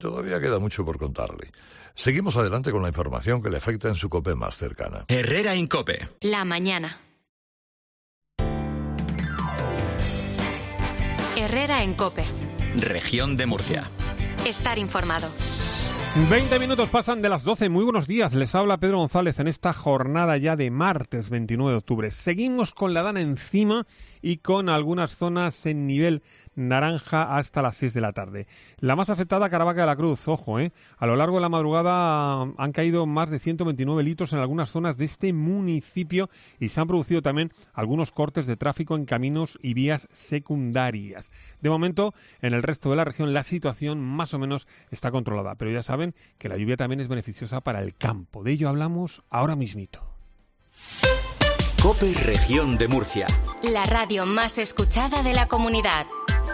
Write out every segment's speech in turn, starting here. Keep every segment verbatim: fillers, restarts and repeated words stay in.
Todavía queda mucho por contarle. Seguimos adelante con la información que le afecta en su COPE más cercana. Herrera en COPE. La mañana. Herrera en COPE. Región de Murcia. Estar informado. veinte minutos pasan de las doce. Muy buenos días. Les habla Pedro González en esta jornada ya de martes veintinueve de octubre. Seguimos con la dana encima y con algunas zonas en nivel naranja hasta las seis de la tarde. La más afectada, Caravaca de la Cruz. Ojo, ¿eh? A lo largo de la madrugada han caído más de ciento veintinueve litros en algunas zonas de este municipio y se han producido también algunos cortes de tráfico en caminos y vías secundarias. De momento, en el resto de la región la situación más o menos está controlada, pero ya saben que la lluvia también es beneficiosa para el campo. De ello hablamos ahora mismito. COPE Región de Murcia. La radio más escuchada de la comunidad.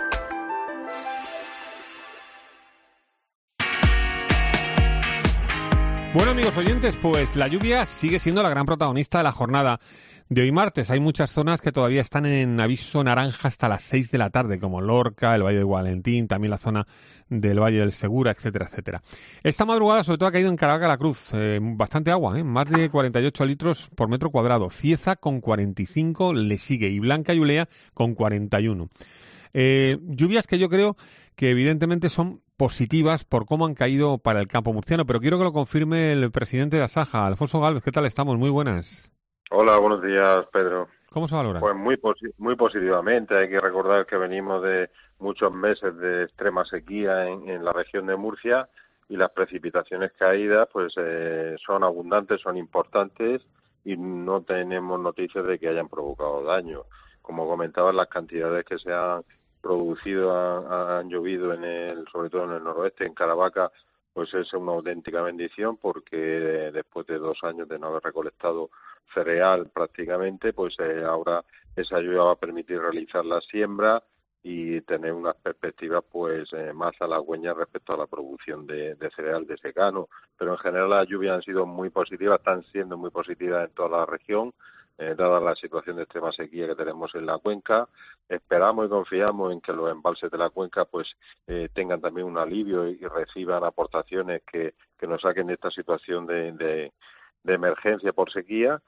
Bueno, amigos oyentes, pues la lluvia sigue siendo la gran protagonista de la jornada de hoy martes. Hay muchas zonas que todavía están en aviso naranja hasta las seis de la tarde, como Lorca, el Valle de Valentín, también la zona del Valle del Segura, etcétera, etcétera. Esta madrugada sobre todo ha caído en Caravaca de la Cruz, eh, bastante agua, ¿eh? Más de cuarenta y ocho litros por metro cuadrado. Cieza con cuarenta y cinco le sigue y Blanca y Ulea con cuarenta y uno. Eh, lluvias que yo creo que evidentemente son positivas por cómo han caído para el campo murciano, pero quiero que lo confirme el presidente de Asaja, Alfonso Gálvez. ¿Qué tal estamos? Muy buenas. Hola, buenos días, Pedro. ¿Cómo se valora? Pues muy posi- muy positivamente. Hay que recordar que venimos de muchos meses de extrema sequía en, en la región de Murcia y las precipitaciones caídas pues eh, son abundantes, son importantes y no tenemos noticias de que hayan provocado daño. Como comentaba, las cantidades que se han producido han, han llovido en el, sobre todo en el noroeste, en Caravaca, pues es una auténtica bendición porque después de dos años de no haber recolectado cereal prácticamente, pues eh, ahora esa lluvia va a permitir realizar la siembra y tener unas perspectivas pues eh, más halagüeñas respecto a la producción de, de cereal de secano. Pero en general las lluvias han sido muy positivas, están siendo muy positivas en toda la región, eh, dada la situación de extrema sequía que tenemos en la cuenca. Esperamos y confiamos en que los embalses de la cuenca pues eh, tengan también un alivio y, y reciban aportaciones que, que nos saquen de esta situación de, de, de emergencia por sequía.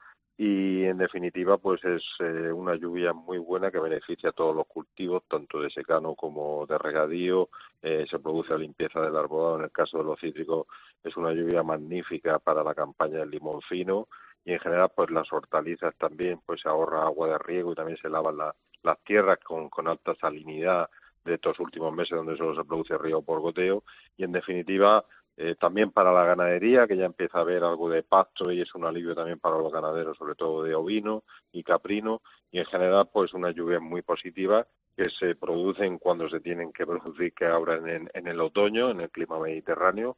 Y en definitiva pues es eh, una lluvia muy buena que beneficia a todos los cultivos, tanto de secano como de regadío. Eh, se produce la limpieza del arbolado. En el caso de los cítricos es una lluvia magnífica para la campaña del limón fino y en general pues las hortalizas también pues se ahorra agua de riego y también se lavan la, las tierras con, con alta salinidad de estos últimos meses donde solo se produce riego por goteo y en definitiva Eh, también para la ganadería, que ya empieza a haber algo de pasto y es un alivio también para los ganaderos, sobre todo de ovino y caprino, y en general pues una lluvia muy positiva que se producen cuando se tienen que producir, que ahora en, en, en el otoño, en el clima mediterráneo,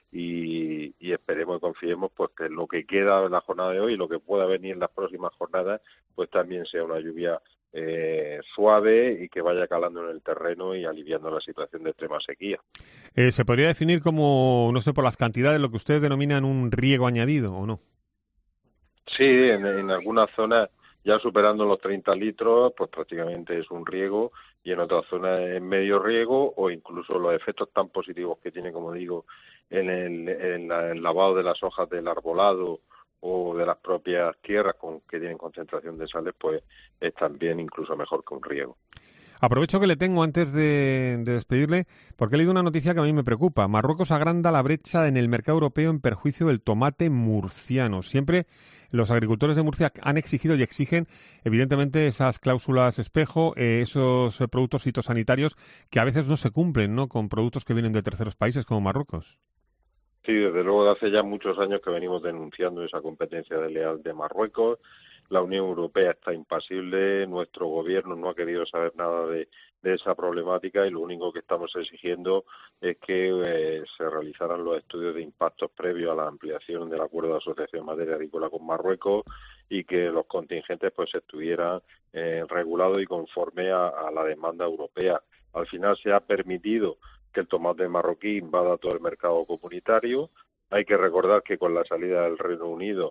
y, y esperemos y confiemos pues que lo que queda en la jornada de hoy y lo que pueda venir en las próximas jornadas pues también sea una lluvia Eh, suave y que vaya calando en el terreno y aliviando la situación de extrema sequía. Eh, ¿Se podría definir como, no sé, por las cantidades, lo que ustedes denominan un riego añadido o no? Sí, en, en algunas zonas ya superando los treinta litros, pues prácticamente es un riego y en otras zonas es medio riego o incluso los efectos tan positivos que tiene, como digo, en el, en la, el lavado de las hojas del arbolado o de las propias tierras con que tienen concentración de sales, pues es también incluso mejor que un riego. Aprovecho que le tengo antes de, de despedirle, porque he leído una noticia que a mí me preocupa. Marruecos agranda la brecha en el mercado europeo en perjuicio del tomate murciano. Siempre los agricultores de Murcia han exigido y exigen, evidentemente, esas cláusulas espejo, eh, esos productos fitosanitarios que a veces no se cumplen, ¿no?, con productos que vienen de terceros países como Marruecos. Sí, desde luego, de hace ya muchos años que venimos denunciando esa competencia desleal de Marruecos. La Unión Europea está impasible, nuestro gobierno no ha querido saber nada de, de esa problemática y lo único que estamos exigiendo es que eh, se realizaran los estudios de impactos previos a la ampliación del acuerdo de asociación en materia agrícola con Marruecos y que los contingentes pues estuvieran eh, regulados y conforme a, a la demanda europea. Al final se ha permitido que el tomate marroquí invada todo el mercado comunitario. Hay que recordar que con la salida del Reino Unido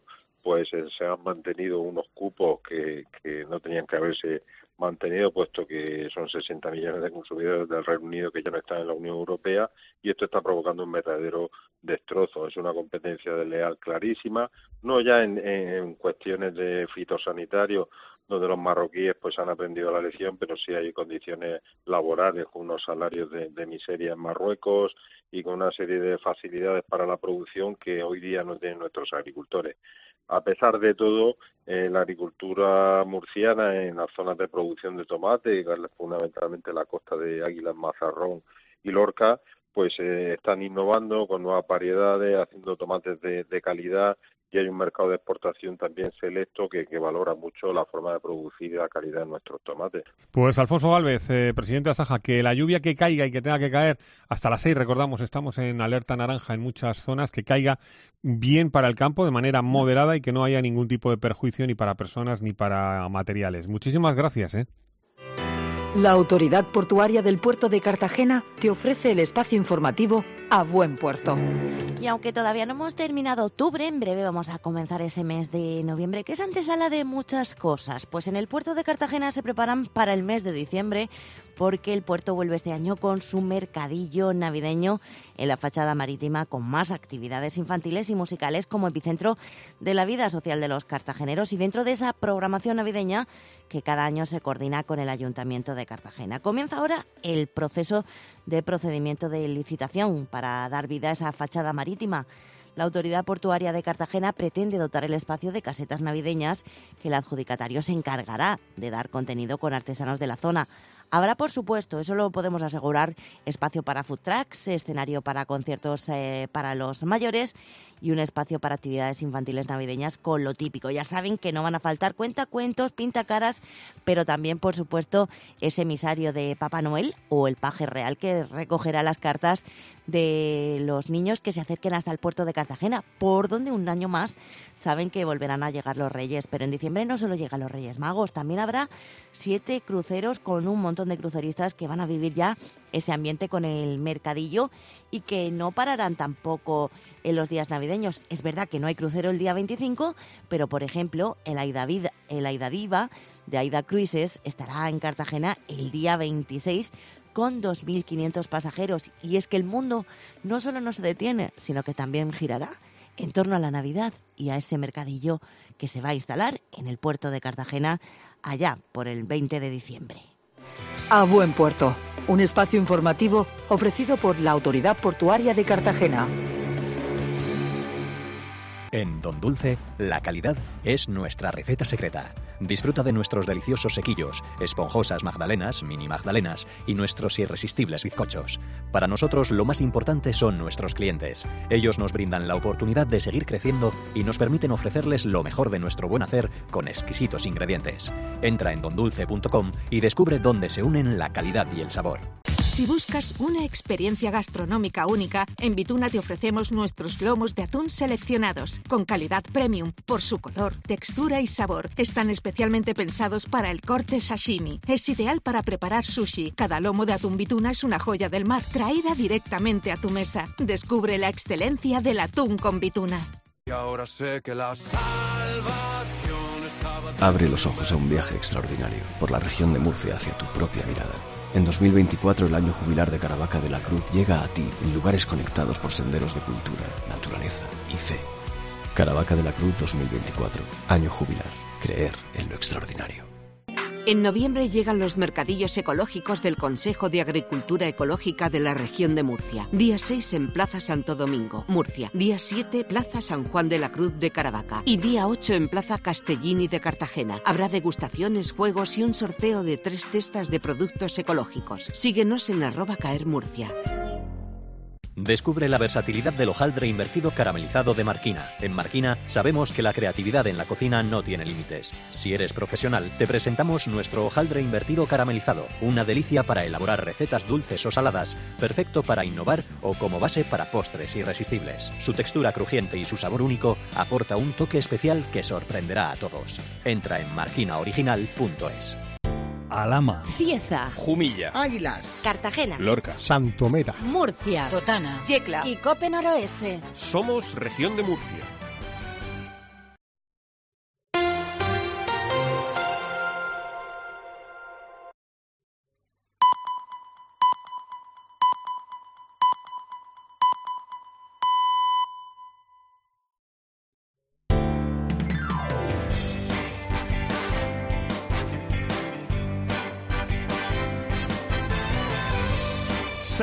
pues eh, se han mantenido unos cupos que, que no tenían que haberse mantenido, puesto que son sesenta millones de consumidores del Reino Unido que ya no están en la Unión Europea, y esto está provocando un verdadero destrozo. Es una competencia desleal clarísima, no ya en, en cuestiones de fitosanitario, donde los marroquíes pues han aprendido la lección, pero sí hay condiciones laborales con unos salarios de, de miseria en Marruecos y con una serie de facilidades para la producción que hoy día no tienen nuestros agricultores. A pesar de todo, eh, la agricultura murciana en las zonas de producción de tomate, fundamentalmente la costa de Águilas, Mazarrón y Lorca, pues eh, están innovando con nuevas variedades, haciendo tomates de, de calidad, y hay un mercado de exportación también selecto que, que valora mucho la forma de producir y la calidad de nuestros tomates. Pues Alfonso Gálvez, eh, presidente de Asaja, que la lluvia que caiga y que tenga que caer hasta las seis, recordamos, estamos en alerta naranja en muchas zonas, que caiga bien para el campo de manera moderada y que no haya ningún tipo de perjuicio ni para personas ni para materiales. Muchísimas gracias. ¿eh? La Autoridad Portuaria del Puerto de Cartagena te ofrece el espacio informativo A Buen Puerto. Y aunque todavía no hemos terminado octubre, en breve vamos a comenzar ese mes de noviembre, que es antesala de muchas cosas. Pues en el puerto de Cartagena se preparan para el mes de diciembre, porque el puerto vuelve este año con su mercadillo navideño en la fachada marítima, con más actividades infantiles y musicales como epicentro de la vida social de los cartageneros, y dentro de esa programación navideña que cada año se coordina con el Ayuntamiento de Cartagena. Comienza ahora el proceso de procedimiento de licitación para dar vida a esa fachada marítima. La Autoridad Portuaria de Cartagena pretende dotar el espacio de casetas navideñas que el adjudicatario se encargará de dar contenido con artesanos de la zona. Habrá, por supuesto, eso lo podemos asegurar, espacio para food trucks, escenario para conciertos eh, para los mayores y un espacio para actividades infantiles navideñas con lo típico. Ya saben que no van a faltar cuentacuentos, pintacaras, pero también, por supuesto, ese emisario de Papá Noel o el paje real que recogerá las cartas de los niños que se acerquen hasta el puerto de Cartagena, por donde un año más saben que volverán a llegar los Reyes. Pero en diciembre no solo llegan los Reyes Magos, también habrá siete cruceros con un montón de cruceristas que van a vivir ya ese ambiente con el mercadillo y que no pararán tampoco en los días navideños. Es verdad que no hay crucero el día veinticinco, pero por ejemplo el Aida, Vida, el Aida Diva de Aida Cruises estará en Cartagena el día veintiséis con dos mil quinientos pasajeros. Y es que el mundo no solo no se detiene, sino que también girará en torno a la Navidad y a ese mercadillo que se va a instalar en el puerto de Cartagena allá por el veinte de diciembre. A Buen Puerto, un espacio informativo ofrecido por la Autoridad Portuaria de Cartagena. En Don Dulce, la calidad es nuestra receta secreta. Disfruta de nuestros deliciosos sequillos, esponjosas magdalenas, mini magdalenas y nuestros irresistibles bizcochos. Para nosotros lo más importante son nuestros clientes. Ellos nos brindan la oportunidad de seguir creciendo y nos permiten ofrecerles lo mejor de nuestro buen hacer con exquisitos ingredientes. Entra en don dulce punto com y descubre dónde se unen la calidad y el sabor. Si buscas una experiencia gastronómica única, en Vituna te ofrecemos nuestros lomos de atún seleccionados, con calidad premium, por su color, textura y sabor. Están especialmente pensados para el corte sashimi. Es ideal para preparar sushi. Cada lomo de atún Vituna es una joya del mar, traída directamente a tu mesa. Descubre la excelencia del atún con Vituna. Y ahora sé que la salvación estaba... Abre los ojos a un viaje extraordinario por la región de Murcia hacia tu propia mirada. En dos mil veinticuatro, el año jubilar de Caravaca de la Cruz llega a ti en lugares conectados por senderos de cultura, naturaleza y fe. Caravaca de la Cruz dos mil veinticuatro, año jubilar. Creer en lo extraordinario. En noviembre llegan los mercadillos ecológicos del Consejo de Agricultura Ecológica de la región de Murcia. Día seis en Plaza Santo Domingo, Murcia. Día siete, Plaza San Juan de la Cruz de Caravaca. Y día ocho en Plaza Castellini de Cartagena. Habrá degustaciones, juegos y un sorteo de tres cestas de productos ecológicos. Síguenos en arroba caer Murcia. Descubre la versatilidad del hojaldre invertido caramelizado de Marquina. En Marquina sabemos que la creatividad en la cocina no tiene límites. Si eres profesional, te presentamos nuestro hojaldre invertido caramelizado, una delicia para elaborar recetas dulces o saladas, perfecto para innovar o como base para postres irresistibles. Su textura crujiente y su sabor único aporta un toque especial que sorprenderá a todos. Entra en marquina original punto es. Alhama, Cieza, Jumilla, Águilas, Cartagena, Lorca, Santomera, Murcia, Totana, Yecla y Cope Noroeste. Somos Región de Murcia.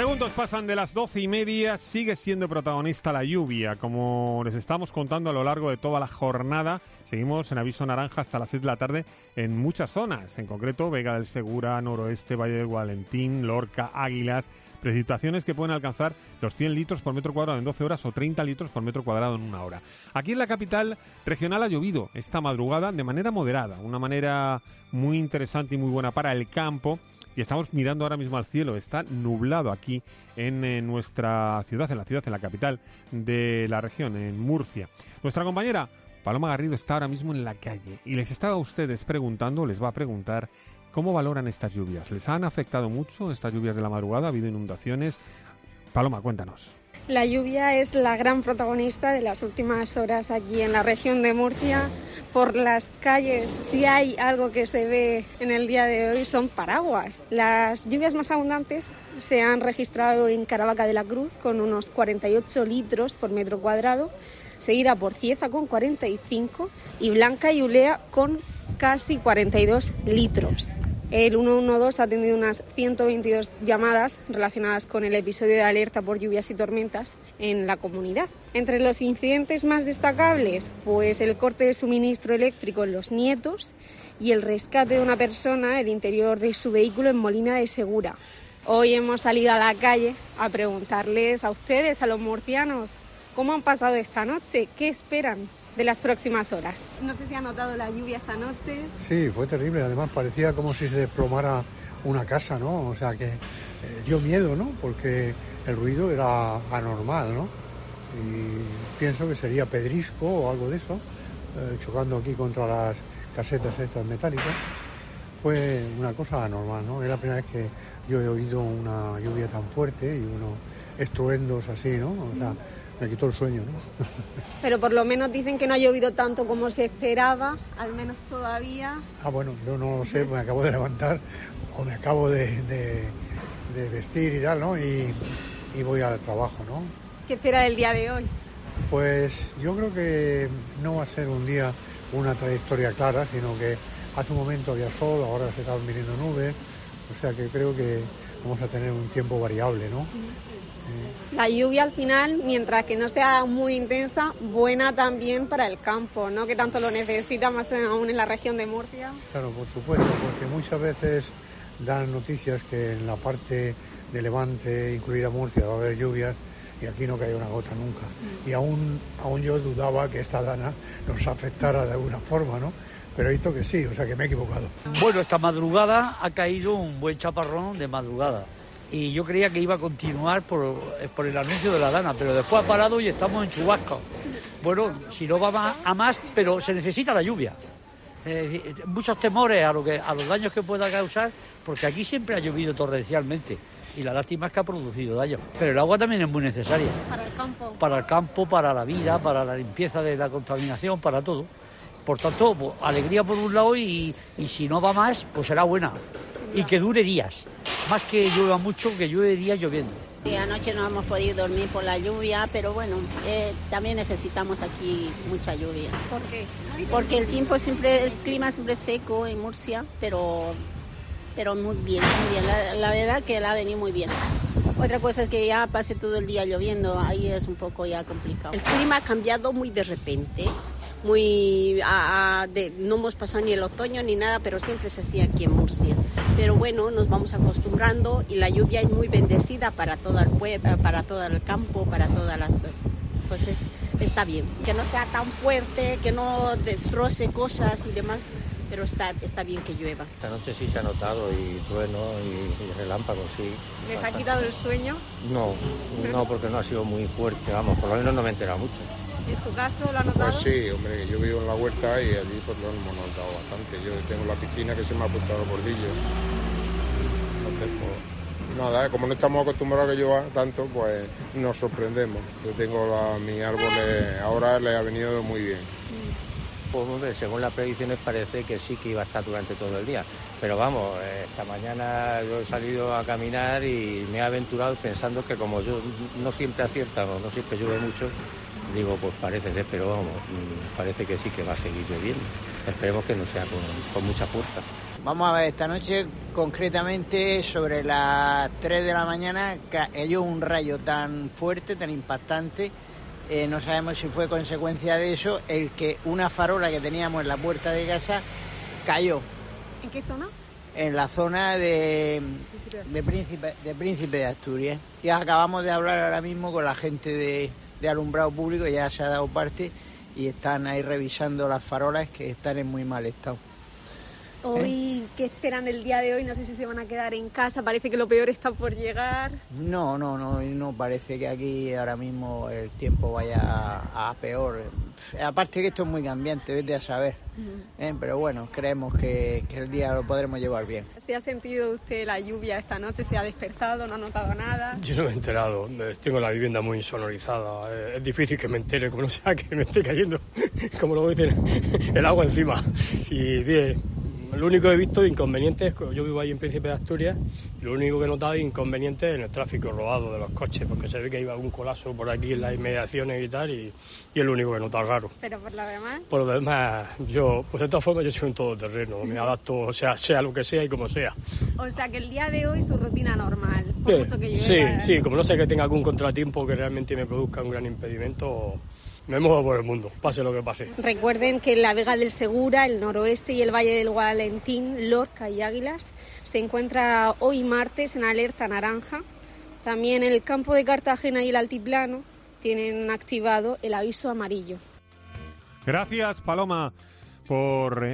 Segundos pasan de las doce y media, sigue siendo protagonista la lluvia. Como les estamos contando a lo largo de toda la jornada, seguimos en aviso naranja hasta las seis de la tarde en muchas zonas, en concreto Vega del Segura, Noroeste, Valle del Valentín, Lorca, Águilas, precipitaciones que pueden alcanzar los cien litros por metro cuadrado en doce horas o treinta litros por metro cuadrado en una hora. Aquí en la capital regional ha llovido esta madrugada de manera moderada, una manera muy interesante y muy buena para el campo. Y estamos mirando ahora mismo al cielo, está nublado aquí en, en nuestra ciudad, en la ciudad, en la capital de la región, en Murcia. Nuestra compañera Paloma Garrido está ahora mismo en la calle y les estaba a ustedes preguntando, les va a preguntar cómo valoran estas lluvias. ¿Les han afectado mucho estas lluvias de la madrugada? ¿Ha habido inundaciones? Paloma, cuéntanos. La lluvia es la gran protagonista de las últimas horas aquí en la región de Murcia. Por las calles, si hay algo que se ve en el día de hoy, son paraguas. Las lluvias más abundantes se han registrado en Caravaca de la Cruz con unos cuarenta y ocho litros por metro cuadrado, seguida por Cieza con cuarenta y cinco y Blanca y Ulea con casi cuarenta y dos litros. El ciento doce ha atendido unas ciento veintidós llamadas relacionadas con el episodio de alerta por lluvias y tormentas en la comunidad. Entre los incidentes más destacables, pues el corte de suministro eléctrico en Los Nietos y el rescate de una persona del interior de su vehículo en Molina de Segura. Hoy hemos salido a la calle a preguntarles a ustedes, a los murcianos, cómo han pasado esta noche, qué esperan de las próximas horas. No sé si ha notado la lluvia esta noche. Sí, fue terrible. Además parecía como si se desplomara una casa, ¿no? O sea que eh, dio miedo, ¿no? Porque el ruido era anormal, ¿no? Y pienso que sería pedrisco o algo de eso, eh, chocando aquí contra las casetas estas metálicas. Fue una cosa anormal, ¿no? Es la primera vez que yo he oído una lluvia tan fuerte y unos estruendos así, ¿no? O sea, me quitó el sueño, ¿no? Pero por lo menos dicen que no ha llovido tanto como se esperaba, al menos todavía. Ah, bueno, yo no lo sé, me acabo de levantar o me acabo de, de, de vestir y tal, ¿no? Y, y voy al trabajo, ¿no? ¿Qué espera del día de hoy? Pues yo creo que no va a ser un día una trayectoria clara, sino que hace un momento había sol, ahora se estaban viniendo nubes, o sea que creo que vamos a tener un tiempo variable, ¿no? La lluvia al final, mientras que no sea muy intensa, buena también para el campo, ¿no? Que tanto lo necesita, más aún en la región de Murcia. Claro, por supuesto, porque muchas veces dan noticias que en la parte de Levante, incluida Murcia, va a haber lluvias y aquí no cae una gota nunca. Y aún, aún yo dudaba que esta dana nos afectara de alguna forma, ¿no? Pero he visto que sí, o sea que me he equivocado. Bueno, esta madrugada ha caído un buen chaparrón de madrugada. Y yo creía que iba a continuar por, por el anuncio de la dana, pero después ha parado y estamos en chubasco. Bueno, si no va más, a más, pero se necesita la lluvia. Eh, muchos temores a, lo que, a los daños que pueda causar, porque aquí siempre ha llovido torrencialmente y la lástima es que ha producido daños. Pero el agua también es muy necesaria. Para el campo. Para el campo, para la vida, para la limpieza de la contaminación, para todo. Por tanto, pues, alegría por un lado y, y si no va más, pues será buena. Y que dure días. Más que llueva mucho, que llueve días lloviendo. Sí, anoche no hemos podido dormir por la lluvia, pero bueno, eh, también necesitamos aquí mucha lluvia. ¿Por qué? Porque el tiempo siempre, el clima siempre es seco en Murcia, pero, pero muy bien, muy bien. La, la verdad que la ha venido muy bien. Otra cosa es que ya pase todo el día lloviendo, ahí es un poco ya complicado. El clima ha cambiado muy de repente. Muy a, a, de, no hemos pasado ni el otoño ni nada, pero siempre es así aquí en Murcia. Pero bueno, nos vamos acostumbrando y la lluvia es muy bendecida para todo el pueblo, para todo el campo, para todas las... Pues es, está bien. Que no sea tan fuerte, que no destroce cosas y demás, pero está, está bien que llueva. Esta noche sí se ha notado y trueno y, y relámpagos, sí. ¿Les ha quitado el sueño? No, no, porque no ha sido muy fuerte, vamos, por lo menos no me he enterado mucho. ¿En su caso lo ha notado? Pues sí, hombre, yo vivo en la huerta y allí pues lo hemos notado bastante. Yo tengo la piscina que se me ha puesto a los bordillos. Entonces, pues nada, como no estamos acostumbrados a que llueva tanto, pues nos sorprendemos. Yo tengo la, mis árboles, ahora les ha venido muy bien. Pues hombre, según las predicciones parece que sí que iba a estar durante todo el día. Pero vamos, esta mañana yo he salido a caminar y me he aventurado pensando que como yo no siempre acierta o no siempre llueve mucho, Digo, pues parece ser, pero vamos, parece que sí que va a seguir lloviendo. Esperemos que no sea con, con mucha fuerza. Vamos a ver, esta noche concretamente sobre las tres de la mañana cayó un rayo tan fuerte, tan impactante, eh, no sabemos si fue consecuencia de eso, el que una farola que teníamos en la puerta de casa cayó. ¿En qué zona? En la zona de, de, Príncipe, de Príncipe de Asturias. Y acabamos de hablar ahora mismo con la gente de, de alumbrado público, ya se ha dado parte y están ahí revisando las farolas que están en muy mal estado. Hoy, ¿qué esperan el día de hoy? No sé si se van a quedar en casa, parece que lo peor está por llegar. No, no, no, no parece que aquí ahora mismo el tiempo vaya a, a peor. Aparte que esto es muy cambiante, vete a saber. Uh-huh. ¿Eh? Pero bueno, creemos que, que el día lo podremos llevar bien. ¿Se ha sentido usted la lluvia esta noche? ¿Se ha despertado? ¿No ha notado nada? Yo no me he enterado, tengo la vivienda muy insonorizada. Es difícil que me entere, como no sea que me esté cayendo, como lo dicen, el agua encima. Y bien. Lo único que he visto de inconvenientes, yo vivo ahí en Príncipe de Asturias, y lo único que he notado de inconvenientes en el tráfico rodado de los coches, porque se ve que iba algún colapso por aquí en las inmediaciones y tal, y, y es lo único que he notado raro. ¿Pero por lo demás? Por lo demás, yo, pues de todas formas yo soy un todoterreno, me adapto, o sea, sea lo que sea y como sea. O sea, que el día de hoy su rutina normal, por Sí, mucho que llueva. sí, sí, como no sé que tenga algún contratiempo que realmente me produzca un gran impedimento, me muevo por el mundo, pase lo que pase. Recuerden que en la Vega del Segura, el noroeste y el Valle del Guadalentín, Lorca y Águilas se encuentra hoy martes en alerta naranja. También el campo de Cartagena y el altiplano tienen activado el aviso amarillo. Gracias, Paloma, por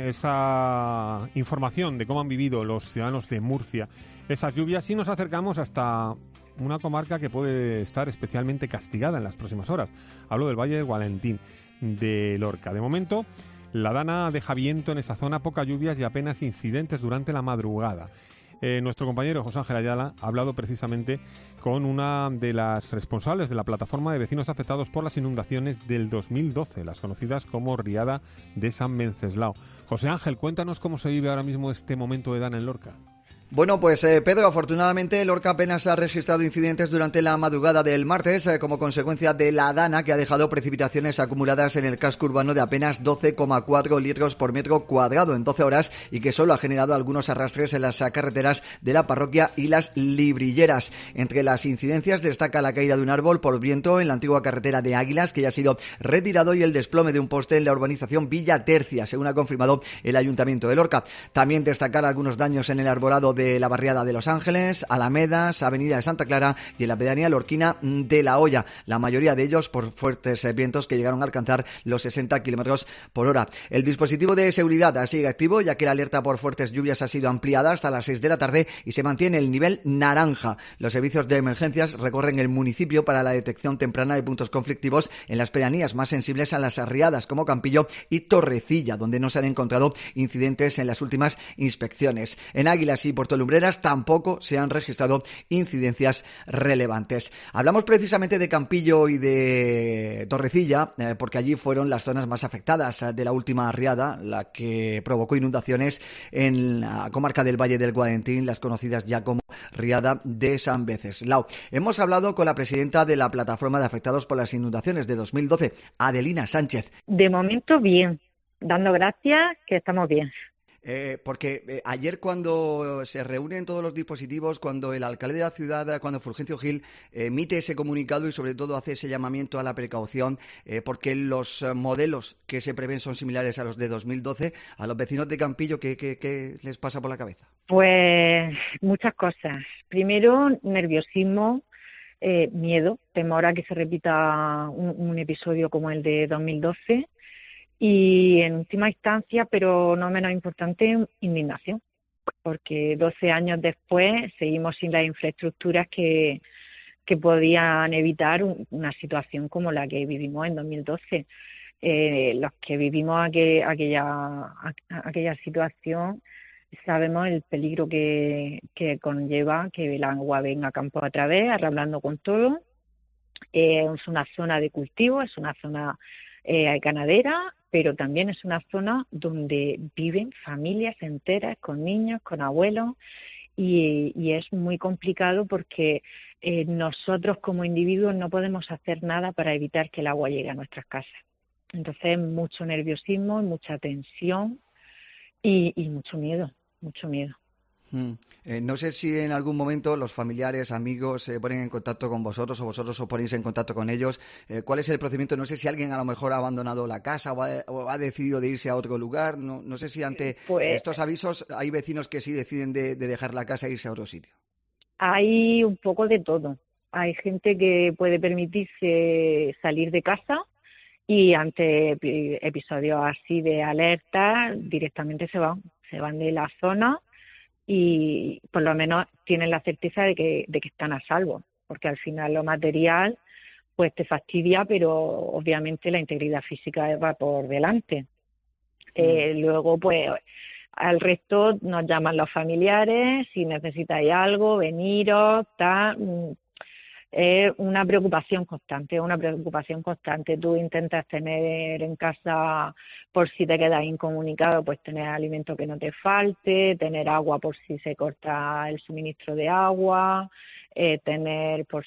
esa información de cómo han vivido los ciudadanos de Murcia esas lluvias. Y nos acercamos hasta una comarca que puede estar especialmente castigada en las próximas horas. Hablo del Valle del Guadalentín, de Lorca. De momento, la Dana deja viento en esa zona, pocas lluvias y apenas incidentes durante la madrugada. Eh, nuestro compañero José Ángel Ayala ha hablado precisamente con una de las responsables de la plataforma de vecinos afectados por las inundaciones del dos mil doce, las conocidas como Riada de San Venceslao. José Ángel, cuéntanos cómo se vive ahora mismo este momento de Dana en Lorca. Bueno, pues eh, Pedro, afortunadamente Lorca apenas ha registrado incidentes durante la madrugada del martes eh, como consecuencia de la Dana, que ha dejado precipitaciones acumuladas en el casco urbano de apenas doce coma cuatro litros por metro cuadrado en doce horas y que solo ha generado algunos arrastres en las carreteras de la parroquia y las Librilleras. Entre las incidencias destaca la caída de un árbol por viento en la antigua carretera de Águilas, que ya ha sido retirado, y el desplome de un poste en la urbanización Villa Tercia, según ha confirmado el Ayuntamiento de Lorca. También destacar algunos daños en el arbolado de la barriada de Los Ángeles, Alamedas, Avenida de Santa Clara y en la pedanía lorquina de La Hoya, la mayoría de ellos por fuertes vientos que llegaron a alcanzar los sesenta kilómetros por hora. El dispositivo de seguridad sigue activo, ya que la alerta por fuertes lluvias ha sido ampliada hasta las seis de la tarde y se mantiene el nivel naranja. Los servicios de emergencias recorren el municipio para la detección temprana de puntos conflictivos en las pedanías más sensibles a las riadas, como Campillo y Torrecilla, donde no se han encontrado incidentes en las últimas inspecciones. En Águilas y Puerto Lumbreras tampoco se han registrado incidencias relevantes. Hablamos precisamente de Campillo y de Torrecilla eh, porque allí fueron las zonas más afectadas de la última riada, la que provocó inundaciones en la comarca del Valle del Guadalentín, las conocidas ya como Riada de San Venceslao. Hemos hablado con la presidenta de la plataforma de afectados por las inundaciones de dos mil doce, Adelina Sánchez. De momento bien, dando gracias que estamos bien. Eh, porque eh, ayer cuando se reúnen todos los dispositivos, cuando el alcalde de la ciudad, cuando Fulgencio Gil eh, emite ese comunicado y sobre todo hace ese llamamiento a la precaución, eh, porque los eh, modelos que se prevén son similares a los de dos mil doce, a los vecinos de Campillo, ¿qué, qué, qué les pasa por la cabeza? Pues muchas cosas. Primero, nerviosismo, eh, miedo, temor a que se repita un, un episodio como el de dos mil doce. Y en última instancia, pero no menos importante, indignación, porque doce años después seguimos sin las infraestructuras que, que podían evitar un, una situación como la que vivimos en dos mil doce. Eh, los que vivimos aquel, aquella, aquella situación sabemos el peligro que, que conlleva que el agua venga a campo a través, arrablando con todo. Eh, es una zona de cultivo, es una zona eh, ganadera, pero también es una zona donde viven familias enteras con niños, con abuelos, y, y es muy complicado porque eh, nosotros como individuos no podemos hacer nada para evitar que el agua llegue a nuestras casas. Entonces, mucho nerviosismo, mucha tensión y, y mucho miedo, mucho miedo. Mm. Eh, no sé si en algún momento los familiares, amigos se ponen en contacto con vosotros o vosotros os ponéis en contacto con ellos. Eh, ¿Cuál es el procedimiento? No sé si alguien a lo mejor ha abandonado la casa o ha, o ha decidido de irse a otro lugar. No, no sé si ante pues, estos avisos hay vecinos que sí deciden de, de dejar la casa e irse a otro sitio. Hay un poco de todo. Hay gente que puede permitirse salir de casa y ante episodios así de alerta directamente se van, se van de la zona y por lo menos tienen la certeza de que, de que están a salvo, porque al final lo material pues te fastidia, pero obviamente la integridad física va por delante. Mm. Eh, luego pues al resto nos llaman los familiares, si necesitáis algo, veniros, tal. Es una preocupación constante, una preocupación constante. Tú intentas tener en casa, por si te quedas incomunicado, pues tener alimento que no te falte, tener agua por si se corta el suministro de agua, eh, tener pues,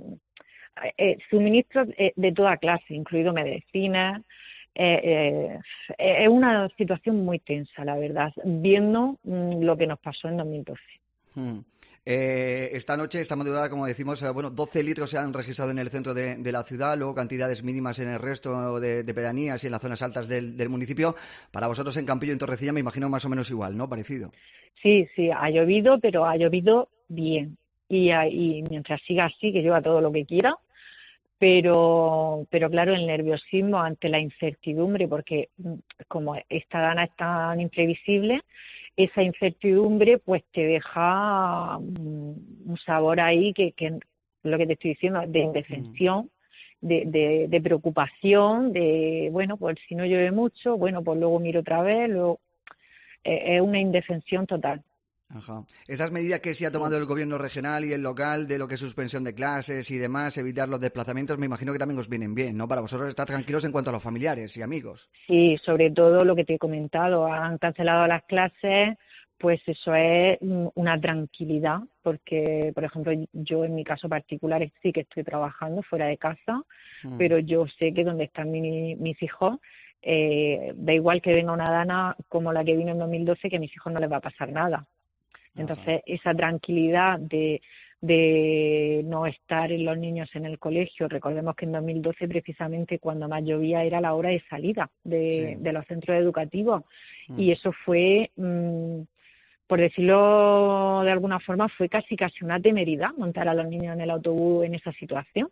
eh, suministros eh, de toda clase, incluido medicinas. Eh, eh, es una situación muy tensa, la verdad, viendo mm, lo que nos pasó en dos mil doce. Hmm. Eh, esta noche, esta madrugada, como decimos, eh, bueno, doce litros se han registrado en el centro de, de la ciudad, luego cantidades mínimas en el resto de, de pedanías y en las zonas altas del, del municipio. Para vosotros en Campillo y en Torrecilla me imagino más o menos igual, ¿no? Parecido. Sí, sí, ha llovido, pero ha llovido bien. Y, y mientras siga así, que llueva todo lo que quiera, pero, pero claro, el nerviosismo ante la incertidumbre, porque como esta dana es tan imprevisible, esa incertidumbre pues te deja un sabor ahí que, que lo que te estoy diciendo, de indefensión, de, de, de preocupación, de, bueno, pues si no llueve mucho, bueno, pues luego miro otra vez, luego eh, es una indefensión total. Ajá. Esas medidas que sí ha tomado el gobierno regional y el local de lo que es suspensión de clases y demás, evitar los desplazamientos, me imagino que también os vienen bien, ¿no? Para vosotros estar tranquilos en cuanto a los familiares y amigos. Sí, sobre todo lo que te he comentado, han cancelado las clases, pues eso es una tranquilidad, porque, por ejemplo, yo en mi caso particular sí que estoy trabajando fuera de casa, mm. pero yo sé que donde están mi, mis hijos, eh, da igual que venga una dana como la que vino en dos mil doce, que a mis hijos no les va a pasar nada. Entonces, Ajá. esa tranquilidad de, de no estar en los niños en el colegio, recordemos que en dos mil doce precisamente cuando más llovía era la hora de salida de, sí. de los centros educativos mm. y eso fue, mmm, por decirlo de alguna forma, fue casi casi una temeridad montar a los niños en el autobús en esa situación,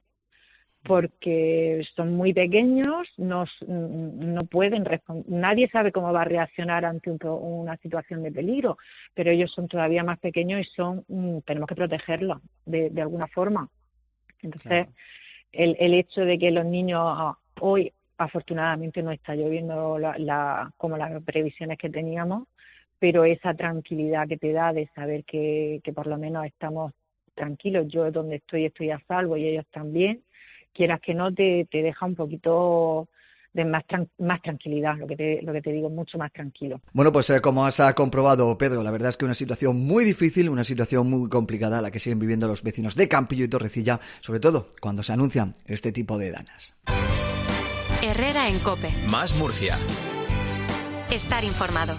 porque son muy pequeños, no, no pueden responder, nadie sabe cómo va a reaccionar ante un, una situación de peligro, pero ellos son todavía más pequeños y son tenemos que protegerlos de, de alguna forma. Entonces, claro. el, el hecho de que los niños hoy, afortunadamente no está lloviendo la, la, como las previsiones que teníamos, pero esa tranquilidad que te da de saber que, que por lo menos estamos tranquilos, yo donde estoy estoy a salvo y ellos también, quieras que no, te, te deja un poquito de más, tran- más tranquilidad, lo que, te, lo que te digo, mucho más tranquilo. Bueno, pues eh, como has comprobado, Pedro, la verdad es que una situación muy difícil, una situación muy complicada la que siguen viviendo los vecinos de Campillo y Torrecilla, sobre todo cuando se anuncian este tipo de danas. Herrera en COPE. Más Murcia. Estar informado.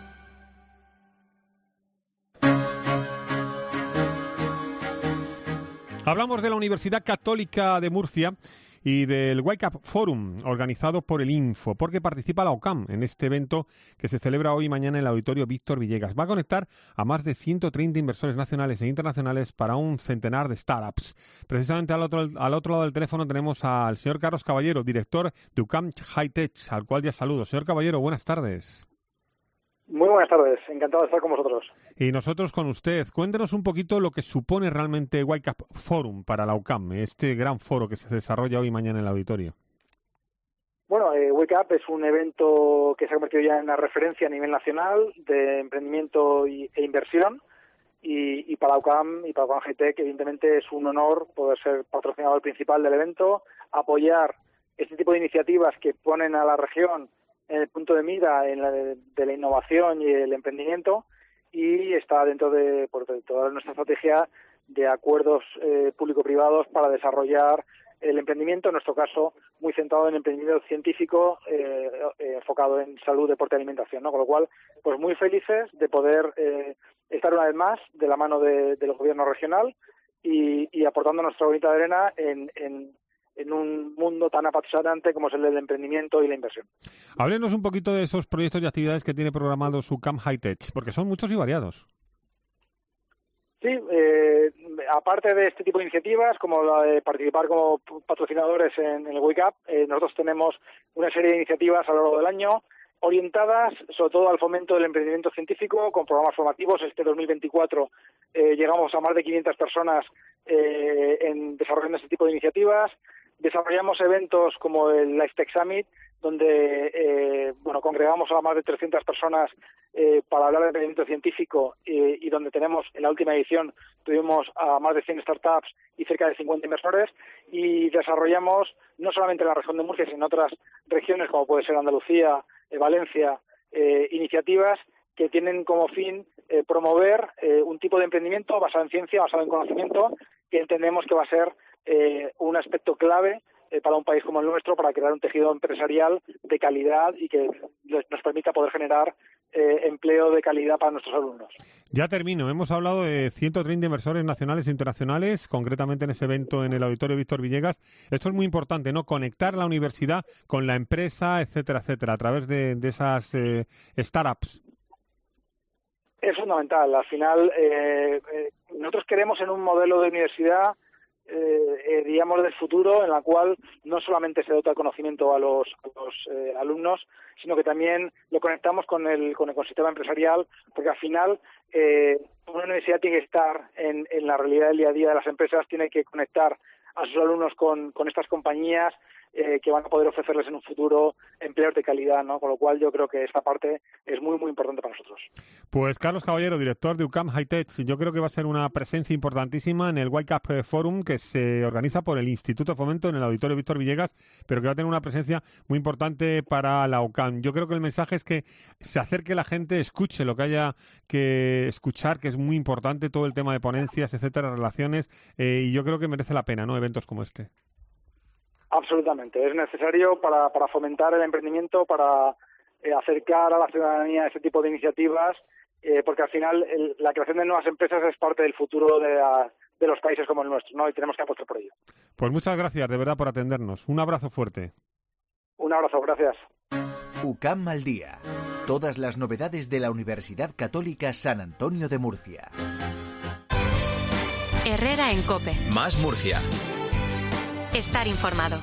Hablamos de la Universidad Católica de Murcia y del Wake Up Forum, organizado por el Info, porque participa la OCAM en este evento que se celebra hoy y mañana en el Auditorio Víctor Villegas. Va a conectar a más de ciento treinta inversores nacionales e internacionales para un centenar de startups. Precisamente al otro, al otro lado del teléfono tenemos al señor Carlos Caballero, director de UCAM High Tech, al cual ya saludo. Señor Caballero, buenas tardes. Muy buenas tardes, encantado de estar con vosotros. Y nosotros con usted. Cuéntenos un poquito lo que supone realmente Wake Up Forum para la UCAM, este gran foro que se desarrolla hoy y mañana en el auditorio. Bueno, eh, Wake Up es un evento que se ha convertido ya en una referencia a nivel nacional de emprendimiento y, e inversión y, y para la UCAM y para la UCAM High Tech evidentemente es un honor poder ser patrocinador principal del evento, apoyar este tipo de iniciativas que ponen a la región en el punto de mira en la de, de la innovación y el emprendimiento y está dentro de, por, de toda nuestra estrategia de acuerdos eh, público-privados para desarrollar el emprendimiento, en nuestro caso muy centrado en emprendimiento científico eh, eh, enfocado en salud, deporte y alimentación, ¿no? Con lo cual, pues muy felices de poder eh, estar una vez más de la mano de, del gobierno regional y, y aportando nuestra bonita arena en, en, en un mundo tan apasionante como es el del emprendimiento y la inversión. Háblenos un poquito de esos proyectos y actividades que tiene programados UCAM High-Tech, porque son muchos y variados. Sí, eh, aparte de este tipo de iniciativas, como la de participar como patrocinadores en, en el Wake Up, eh, nosotros tenemos una serie de iniciativas a lo largo del año orientadas sobre todo al fomento del emprendimiento científico con programas formativos. Este dos mil veinticuatro eh, llegamos a más de quinientas personas eh, en desarrollando este tipo de iniciativas. Desarrollamos eventos como el Life Tech Summit, donde eh, bueno congregamos a más de trescientas personas eh, para hablar de emprendimiento científico eh, y donde tenemos, en la última edición, tuvimos a más de cien startups y cerca de cincuenta inversores, y desarrollamos, no solamente en la región de Murcia, sino en otras regiones, como puede ser Andalucía, eh, Valencia, eh, iniciativas que tienen como fin eh, promover eh, un tipo de emprendimiento basado en ciencia, basado en conocimiento, que entendemos que va a ser eh, un aspecto clave eh, para un país como el nuestro, para crear un tejido empresarial de calidad y que nos permita poder generar eh, empleo de calidad para nuestros alumnos. Ya termino. Hemos hablado de ciento treinta inversores nacionales e internacionales, concretamente en ese evento en el Auditorio Víctor Villegas. Esto es muy importante, ¿no? Conectar la universidad con la empresa, etcétera, etcétera, a través de, de esas eh, startups. Es fundamental. Al final, eh, eh, nosotros queremos en un modelo de universidad Eh, eh, digamos, del futuro, en la cual no solamente se dota de conocimiento a los, a los eh, alumnos, sino que también lo conectamos con el, con el ecosistema empresarial, porque al final eh, una universidad tiene que estar en, en la realidad del día a día de las empresas, tiene que conectar a sus alumnos con, con estas compañías eh, que van a poder ofrecerles en un futuro empleos de calidad, ¿no? Con lo cual yo creo que esta parte es muy, muy importante para nosotros. Pues Carlos Caballero, director de UCAM High-Tech, yo creo que va a ser una presencia importantísima en el Wake Up Forum que se organiza por el Instituto de Fomento en el Auditorio Víctor Villegas, pero que va a tener una presencia muy importante para la UCAM. Yo creo que el mensaje es que se acerque la gente, escuche lo que haya que escuchar, que es muy importante, todo el tema de ponencias, etcétera, relaciones, eh, y yo creo que merece la pena, ¿no?, eventos como este. Absolutamente, es necesario para, para fomentar el emprendimiento, para eh, acercar a la ciudadanía ese tipo de iniciativas, eh, porque al final el, la creación de nuevas empresas es parte del futuro de, la, de los países como el nuestro, ¿no? Y tenemos que apostar por ello. Pues muchas gracias, de verdad, por atendernos. Un abrazo fuerte. Un abrazo, gracias. UCAM al día. Todas las novedades de la Universidad Católica San Antonio de Murcia. Herrera en COPE. Más Murcia. Estar informado.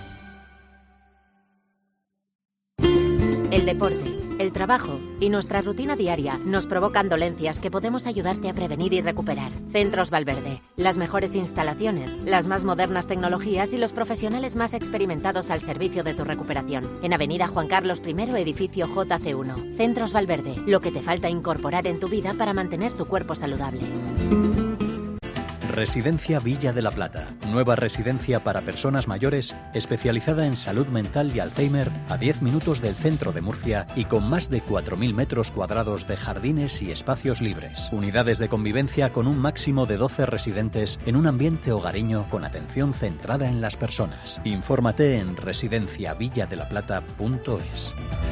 El deporte, el trabajo y nuestra rutina diaria nos provocan dolencias que podemos ayudarte a prevenir y recuperar. Centros Valverde, las mejores instalaciones, las más modernas tecnologías y los profesionales más experimentados al servicio de tu recuperación. En Avenida Juan Carlos primero, edificio J C uno. Centros Valverde, lo que te falta incorporar en tu vida para mantener tu cuerpo saludable. Residencia Villa de la Plata. Nueva residencia para personas mayores especializada en salud mental y Alzheimer a diez minutos del centro de Murcia y con más de cuatro mil metros cuadrados de jardines y espacios libres. Unidades de convivencia con un máximo de doce residentes en un ambiente hogareño con atención centrada en las personas. Infórmate en residencia villa de la plata punto es.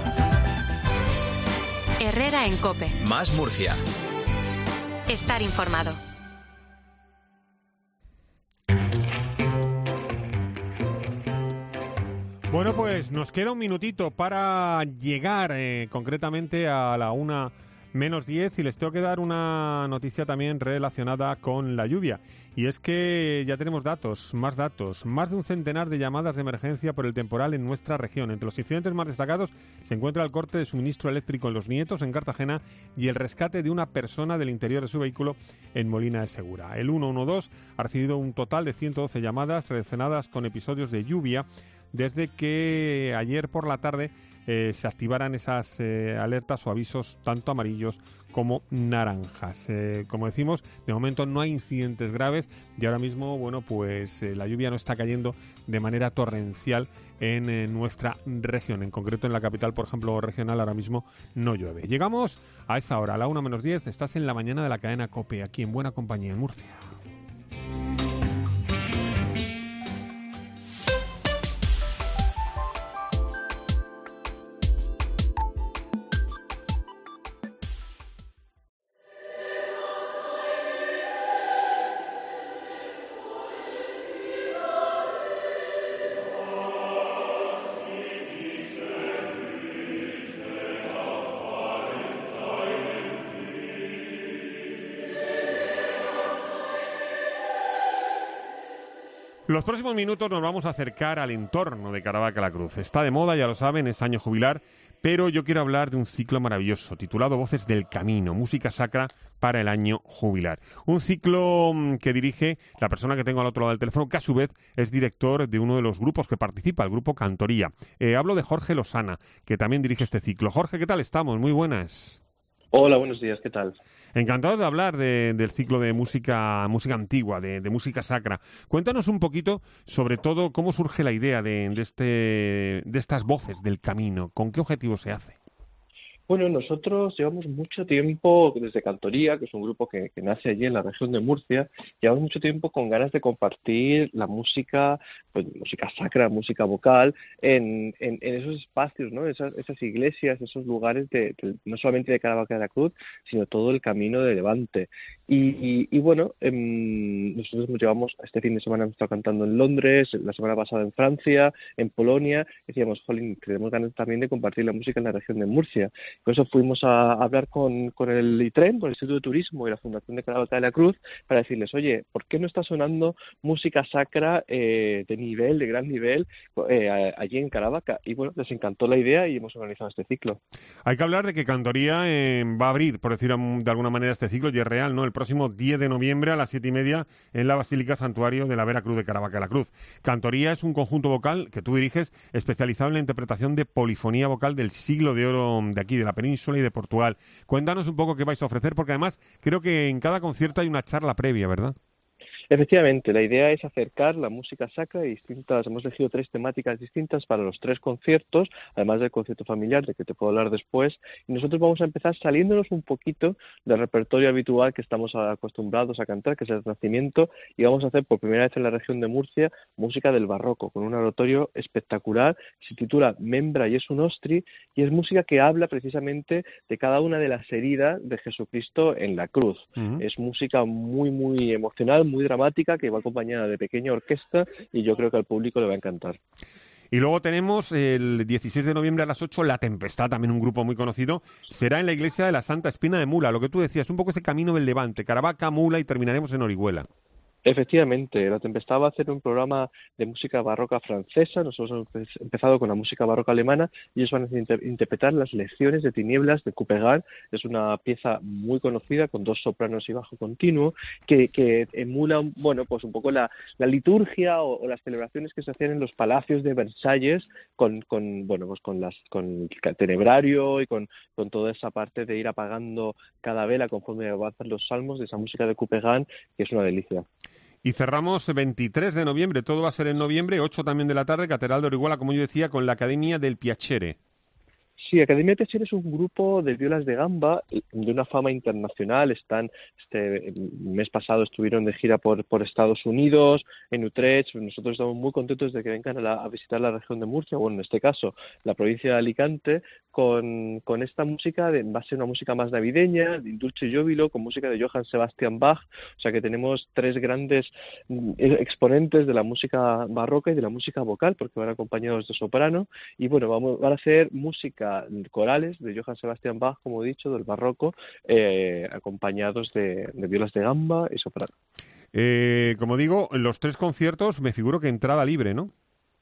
Herrera en COPE. Más Murcia. Estar informado. Bueno, pues nos queda un minutito para llegar eh, concretamente a la una menos diez y les tengo que dar una noticia también relacionada con la lluvia. Y es que ya tenemos datos, más datos, más de un centenar de llamadas de emergencia por el temporal en nuestra región. Entre los incidentes más destacados se encuentra el corte de suministro eléctrico en Los Nietos, en Cartagena, y el rescate de una persona del interior de su vehículo en Molina de Segura. El ciento doce ha recibido un total de ciento doce llamadas relacionadas con episodios de lluvia desde que ayer por la tarde eh, se activaran esas eh, alertas o avisos tanto amarillos como naranjas. Eh, como decimos, de momento no hay incidentes graves y ahora mismo, bueno, pues eh, la lluvia no está cayendo de manera torrencial en eh, nuestra región. En concreto en la capital, por ejemplo, regional, ahora mismo no llueve. Llegamos a esa hora, a la una menos diez, estás en la mañana de la cadena COPE, aquí en Buena Compañía, en Murcia. Los próximos minutos nos vamos a acercar al entorno de Caravaca la Cruz. Está de moda, ya lo saben, es año jubilar, pero yo quiero hablar de un ciclo maravilloso titulado Voces del Camino, música sacra para el año jubilar. Un ciclo que dirige la persona que tengo al otro lado del teléfono, que a su vez es director de uno de los grupos que participa, el grupo Cantoría. Eh, hablo de Jorge Losana, que también dirige este ciclo. Jorge, ¿qué tal estamos? Muy buenas. Hola, buenos días, ¿qué tal? Encantado de hablar de, del ciclo de música música antigua, de, de música sacra. Cuéntanos un poquito, sobre todo, cómo surge la idea de, de, este, de estas voces del camino, con qué objetivo se hace. Bueno, nosotros llevamos mucho tiempo desde Cantoría, que es un grupo que, que nace allí en la región de Murcia, llevamos mucho tiempo con ganas de compartir la música, pues música sacra, música vocal, en, en, en esos espacios, ¿no? Esas, esas iglesias, esos lugares de, de, no solamente de Caravaca de la Cruz, sino todo el camino de Levante. Y, y, y bueno, eh, nosotros nos llevamos, este fin de semana hemos estado cantando en Londres, la semana pasada en Francia, en Polonia, decíamos, jolín, tenemos ganas también de compartir la música en la región de Murcia. Por eso fuimos a hablar con, con el ITREM, con el Instituto de Turismo y la Fundación de Caravaca de la Cruz, para decirles, oye, ¿por qué no está sonando música sacra eh, de nivel, de gran nivel, eh, allí en Caravaca? Y bueno, les encantó la idea y hemos organizado este ciclo. Hay que hablar de que Cantoría eh, va a abrir, por decir de alguna manera, este ciclo, y es real, ¿no? El próximo diez de noviembre a las siete y media en la Basílica Santuario de la Vera Cruz de Caravaca de la Cruz. Cantoría es un conjunto vocal que tú diriges especializado en la interpretación de polifonía vocal del siglo de oro de aquí, de la península y de Portugal. Cuéntanos un poco qué vais a ofrecer, porque además creo que en cada concierto hay una charla previa, ¿verdad? Efectivamente, la idea es acercar la música sacra de distintas, hemos elegido tres temáticas distintas para los tres conciertos, además del concierto familiar, de que te puedo hablar después, y nosotros vamos a empezar saliéndonos un poquito del repertorio habitual que estamos acostumbrados a cantar, que es el Renacimiento, y vamos a hacer por primera vez en la región de Murcia música del barroco, con un oratorio espectacular, se titula Membra Jesu Nostri, y es música que habla precisamente de cada una de las heridas de Jesucristo en la cruz. Uh-huh. Es música muy, muy emocional, muy dramática, que va acompañada de pequeña orquesta y yo creo que al público le va a encantar. Y luego tenemos el dieciséis de noviembre a las ocho, La Tempestad, también un grupo muy conocido, será en la iglesia de la Santa Espina de Mula, lo que tú decías, un poco ese camino del Levante, Caravaca, Mula y terminaremos en Orihuela. Efectivamente, La Tempestad va a hacer un programa de música barroca francesa, nosotros hemos empezado con la música barroca alemana y ellos van a inter- interpretar las Lecciones de Tinieblas de Couperin, es una pieza muy conocida con dos sopranos y bajo continuo que, que emula, bueno, pues un poco la, la liturgia o, o las celebraciones que se hacían en los palacios de Versalles con, con bueno, pues con las con el tenebrario y con, con toda esa parte de ir apagando cada vela conforme avanzan los salmos de esa música de Couperin, que es una delicia. Y cerramos veintitrés de noviembre, todo va a ser en noviembre, ocho también de la tarde, Catedral de Orihuela, como yo decía, con la Academia del Piacere. Sí, Academia Piacere es un grupo de violas de gamba de una fama internacional. Están, este mes pasado estuvieron de gira por, por Estados Unidos, en Utrecht. Nosotros estamos muy contentos de que vengan a, la, a visitar la región de Murcia, bueno, en este caso, la provincia de Alicante, con, con esta música, de, va a ser una música más navideña, de Dulce Júbilo, con música de Johann Sebastian Bach. O sea que tenemos tres grandes exponentes de la música barroca y de la música vocal, porque van acompañados de soprano. Y bueno, vamos, van a hacer música corales de Johann Sebastian Bach, como he dicho, del barroco, eh, acompañados de, de violas de gamba y soprano. Eh, como digo, los tres conciertos me figuro que entrada libre, ¿no?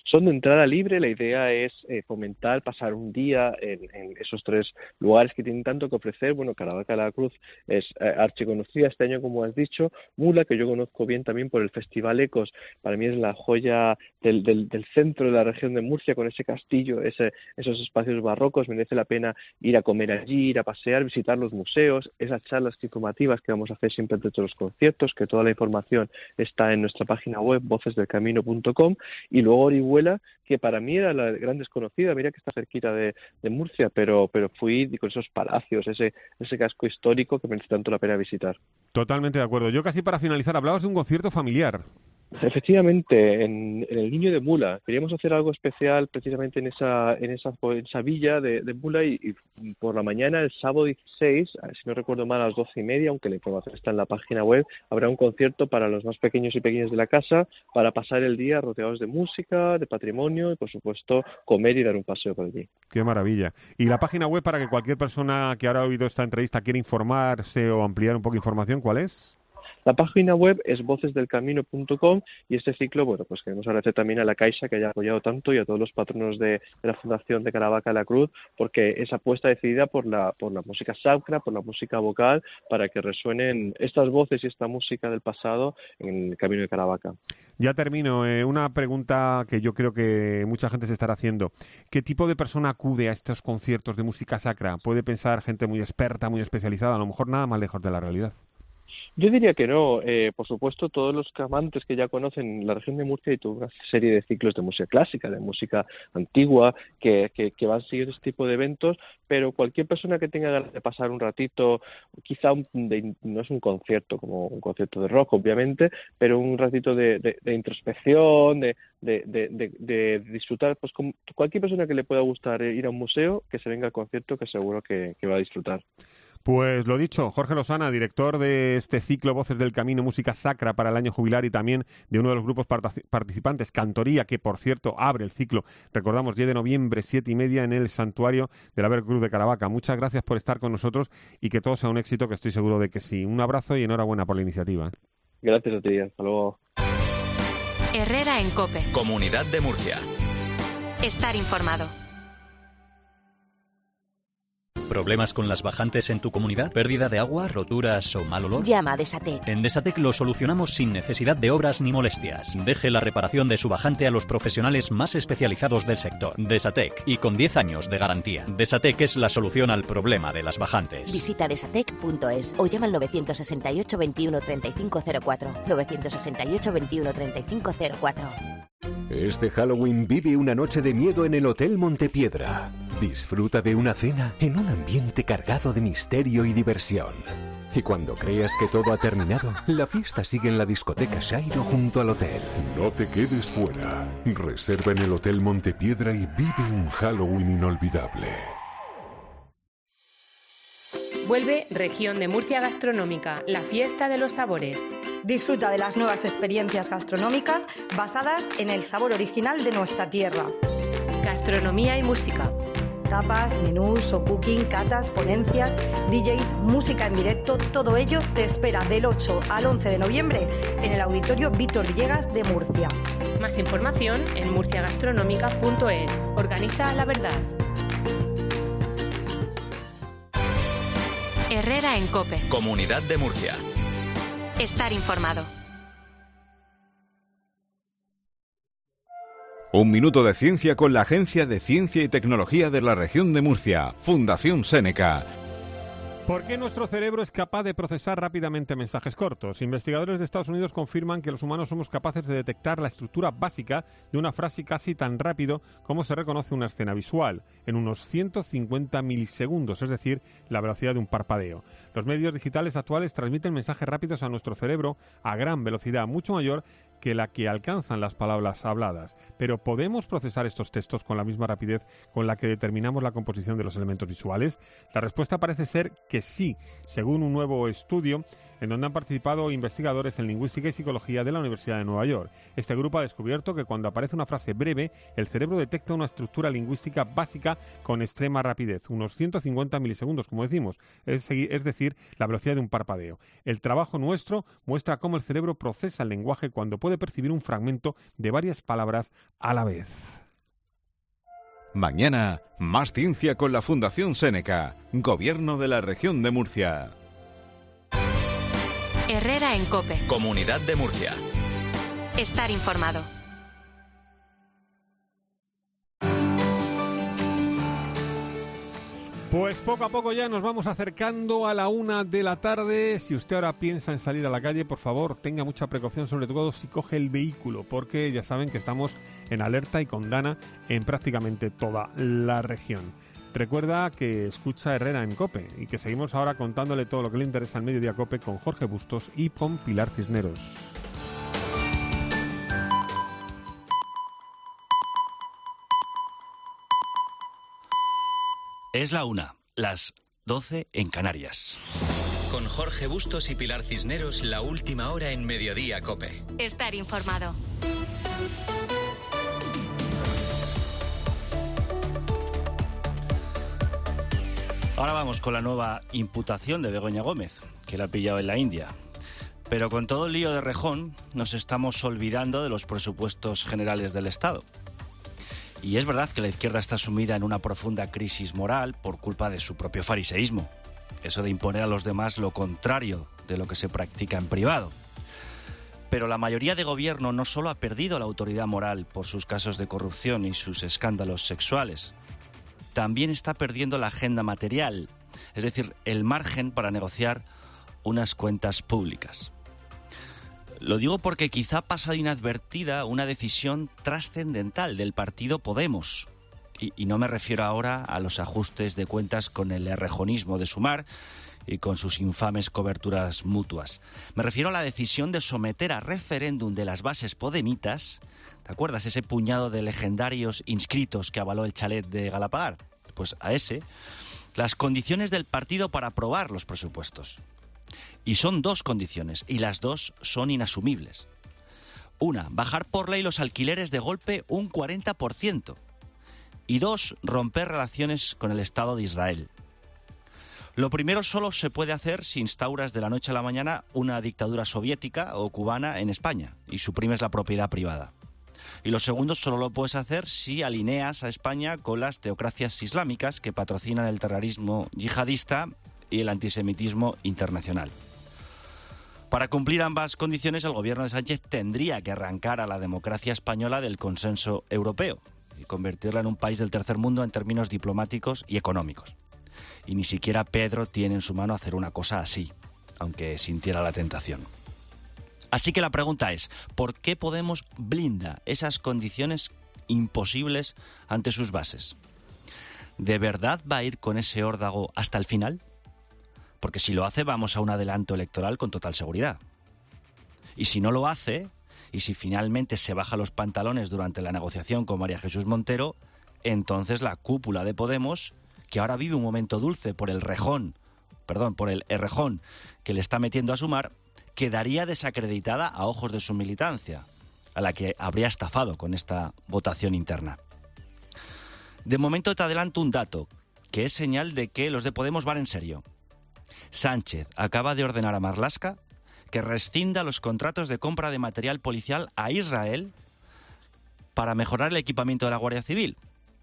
Son de entrada libre, la idea es eh, fomentar, pasar un día en, en esos tres lugares que tienen tanto que ofrecer. Bueno, Caravaca de la Cruz es eh, archiconocida este año, como has dicho. Mula, que yo conozco bien también por el Festival Ecos, para mí es la joya del, del, del centro de la región de Murcia, con ese castillo, ese, esos espacios barrocos. Merece la pena ir a comer allí, ir a pasear, visitar los museos, esas charlas informativas que vamos a hacer siempre entre los conciertos, que toda la información está en nuestra página web, voces del camino punto com. Y luego Orihuela, que para mí era la gran desconocida, mira que está cerquita de, de Murcia, pero pero fui con esos palacios, ese ese casco histórico que merece tanto la pena visitar. Totalmente de acuerdo. Yo casi para finalizar, hablabas de un concierto familiar. Efectivamente, en, en el Niño de Mula queríamos hacer algo especial precisamente en esa en esa, en esa villa de, de Mula y, y por la mañana, el sábado dieciséis, si no recuerdo mal, a las doce y media, aunque la información está en la página web, habrá un concierto para los más pequeños y pequeñas de la casa para pasar el día rodeados de música, de patrimonio y, por supuesto, comer y dar un paseo por allí. ¡Qué maravilla! Y la página web para que cualquier persona que ahora ha oído esta entrevista quiera informarse o ampliar un poco de información, ¿cuál es? La página web es voces del camino punto com y este ciclo, bueno, pues queremos agradecer también a la Caixa que haya apoyado tanto y a todos los patronos de, de la Fundación de Caravaca de la Cruz, porque esa apuesta decidida por la por la música sacra, por la música vocal, para que resuenen estas voces y esta música del pasado en el Camino de Caravaca. Ya termino. Eh, una pregunta que yo creo que mucha gente se estará haciendo. ¿Qué tipo de persona acude a estos conciertos de música sacra? Puede pensar gente muy experta, muy especializada, a lo mejor nada más lejos de la realidad. Yo diría que no. Eh, por supuesto, todos los amantes que ya conocen la región de Murcia y toda una serie de ciclos de música clásica, de música antigua, que, que, que van siguiendo este tipo de eventos, pero cualquier persona que tenga ganas de pasar un ratito, quizá un, de, no es un concierto como un concierto de rock, obviamente, pero un ratito de, de, de introspección, de, de, de, de, de disfrutar, pues como cualquier persona que le pueda gustar ir a un museo, que se venga al concierto, que seguro que, que va a disfrutar. Pues lo dicho, Jorge Losana, director de este ciclo Voces del Camino, música sacra para el año jubilar y también de uno de los grupos participantes, Cantoría, que por cierto abre el ciclo, recordamos, diez de noviembre, siete y media en el Santuario de la Veracruz de Caravaca. Muchas gracias por estar con nosotros y que todo sea un éxito, que estoy seguro de que sí. Un abrazo y enhorabuena por la iniciativa. Gracias a ti, hasta luego. Herrera en COPE. Comunidad de Murcia. Estar informado. ¿Problemas con las bajantes en tu comunidad? ¿Pérdida de agua, roturas o mal olor? Llama a Desatec. En Desatec lo solucionamos sin necesidad de obras ni molestias. Deje la reparación de su bajante a los profesionales más especializados del sector. Desatec, y con diez años de garantía. Desatec es la solución al problema de las bajantes. Visita desatec punto es o llama al nueve seis ocho, veintiuno, treinta y cinco cero cuatro. nueve seis ocho, veintiuno, treinta y cinco cero cuatro. Este Halloween vive una noche de miedo en el Hotel Montepiedra. Disfruta de una cena en un ambiente cargado de misterio y diversión. Y cuando creas que todo ha terminado, la fiesta sigue en la discoteca Shairo junto al hotel. No te quedes fuera. Reserva en el Hotel Montepiedra y vive un Halloween inolvidable. Vuelve Región de Murcia Gastronómica, la fiesta de los sabores. Disfruta de las nuevas experiencias gastronómicas basadas en el sabor original de nuestra tierra. Gastronomía y música. Tapas, menús, o cooking, catas, ponencias, D Js, música en directo, todo ello te espera del ocho al once de noviembre en el Auditorio Víctor Villegas de Murcia. Más información en murcia gastronómica punto es. Organiza La Verdad. Herrera en COPE. Comunidad de Murcia. Estar informado. Un minuto de ciencia con la Agencia de Ciencia y Tecnología de la Región de Murcia, Fundación Seneca. ¿Por qué nuestro cerebro es capaz de procesar rápidamente mensajes cortos? Investigadores de Estados Unidos confirman que los humanos somos capaces de detectar la estructura básica de una frase casi tan rápido como se reconoce una escena visual, en unos ciento cincuenta milisegundos, es decir, la velocidad de un parpadeo. Los medios digitales actuales transmiten mensajes rápidos a nuestro cerebro a gran velocidad, mucho mayor que la que alcanzan las palabras habladas. Pero ¿podemos procesar estos textos con la misma rapidez con la que determinamos la composición de los elementos visuales? La respuesta parece ser que sí, según un nuevo estudio en donde han participado investigadores en lingüística y psicología de la Universidad de Nueva York. Este grupo ha descubierto que cuando aparece una frase breve, el cerebro detecta una estructura lingüística básica con extrema rapidez, unos ciento cincuenta milisegundos, como decimos, es, es decir, la velocidad de un parpadeo. El trabajo nuestro muestra cómo el cerebro procesa el lenguaje cuando puede puede percibir un fragmento de varias palabras a la vez. Mañana, más ciencia con la Fundación Séneca, Gobierno de la Región de Murcia. Herrera en COPE. Comunidad de Murcia. Estar informado. Pues poco a poco ya nos vamos acercando a la una de la tarde. Si usted ahora piensa en salir a la calle, por favor, tenga mucha precaución, sobre todo si coge el vehículo, porque ya saben que estamos en alerta y con Dana en prácticamente toda la región. Recuerda que escucha Herrera en COPE y que seguimos ahora contándole todo lo que le interesa al Mediodía COPE con Jorge Bustos y con Pilar Cisneros. Es la una, las doce en Canarias. Con Jorge Bustos y Pilar Cisneros, la última hora en Mediodía COPE. Estar informado. Ahora vamos con la nueva imputación de Begoña Gómez, que la ha pillado en la India. Pero con todo el lío de Rejón, nos estamos olvidando de los presupuestos generales del Estado. Y es verdad que la izquierda está sumida en una profunda crisis moral por culpa de su propio fariseísmo. Eso de imponer a los demás lo contrario de lo que se practica en privado. Pero la mayoría de gobierno no solo ha perdido la autoridad moral por sus casos de corrupción y sus escándalos sexuales, también está perdiendo la agenda material, es decir, el margen para negociar unas cuentas públicas. Lo digo porque quizá ha pasado inadvertida una decisión trascendental del partido Podemos. Y, y no me refiero ahora a los ajustes de cuentas con el errejonismo de Sumar y con sus infames coberturas mutuas. Me refiero a la decisión de someter a referéndum de las bases podemitas, ¿te acuerdas? Ese puñado de legendarios inscritos que avaló el chalet de Galapagar. Pues a ese, las condiciones del partido para aprobar los presupuestos. Y son dos condiciones, y las dos son inasumibles. Una, bajar por ley los alquileres de golpe un cuarenta por ciento. Y dos, romper relaciones con el Estado de Israel. Lo primero solo se puede hacer si instauras de la noche a la mañana una dictadura soviética o cubana en España y suprimes la propiedad privada. Y lo segundo solo lo puedes hacer si alineas a España con las teocracias islámicas que patrocinan el terrorismo yihadista y el antisemitismo internacional. Para cumplir ambas condiciones, el gobierno de Sánchez tendría que arrancar a la democracia española del consenso europeo y convertirla en un país del tercer mundo en términos diplomáticos y económicos. Y ni siquiera Pedro tiene en su mano hacer una cosa así, aunque sintiera la tentación. Así que la pregunta es, ¿por qué Podemos blinda esas condiciones imposibles ante sus bases? ¿De verdad va a ir con ese órdago hasta el final? Porque si lo hace, vamos a un adelanto electoral con total seguridad. Y si no lo hace, y si finalmente se baja los pantalones durante la negociación con María Jesús Montero, entonces la cúpula de Podemos, que ahora vive un momento dulce por el rejón, perdón, por el errejón que le está metiendo a Sumar, quedaría desacreditada a ojos de su militancia, a la que habría estafado con esta votación interna. De momento te adelanto un dato, que es señal de que los de Podemos van en serio. Sánchez acaba de ordenar a Marlaska que rescinda los contratos de compra de material policial a Israel para mejorar el equipamiento de la Guardia Civil.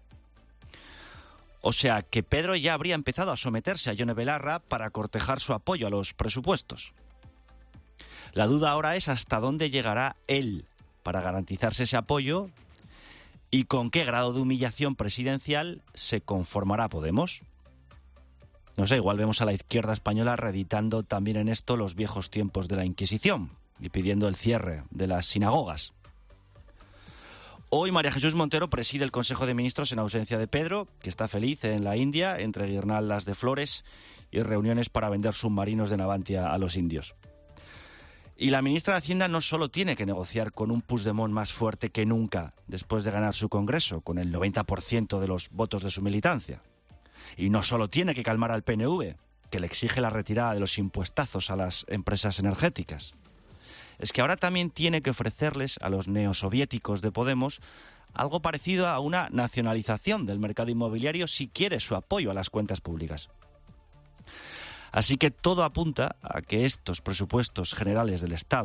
O sea que Pedro ya habría empezado a someterse a Yone Belarra para cortejar su apoyo a los presupuestos. La duda ahora es hasta dónde llegará él para garantizarse ese apoyo y con qué grado de humillación presidencial se conformará Podemos. No sé, igual vemos a la izquierda española reeditando también en esto los viejos tiempos de la Inquisición y pidiendo el cierre de las sinagogas. Hoy María Jesús Montero preside el Consejo de Ministros en ausencia de Pedro, que está feliz en la India, entre guirnaldas de flores y reuniones para vender submarinos de Navantia a los indios. Y la ministra de Hacienda no solo tiene que negociar con un Puigdemont más fuerte que nunca después de ganar su Congreso, con el noventa por ciento de los votos de su militancia. Y no solo tiene que calmar al P N V, que le exige la retirada de los impuestazos a las empresas energéticas. Es que ahora también tiene que ofrecerles a los neosoviéticos de Podemos algo parecido a una nacionalización del mercado inmobiliario si quiere su apoyo a las cuentas públicas. Así que todo apunta a que estos presupuestos generales del Estado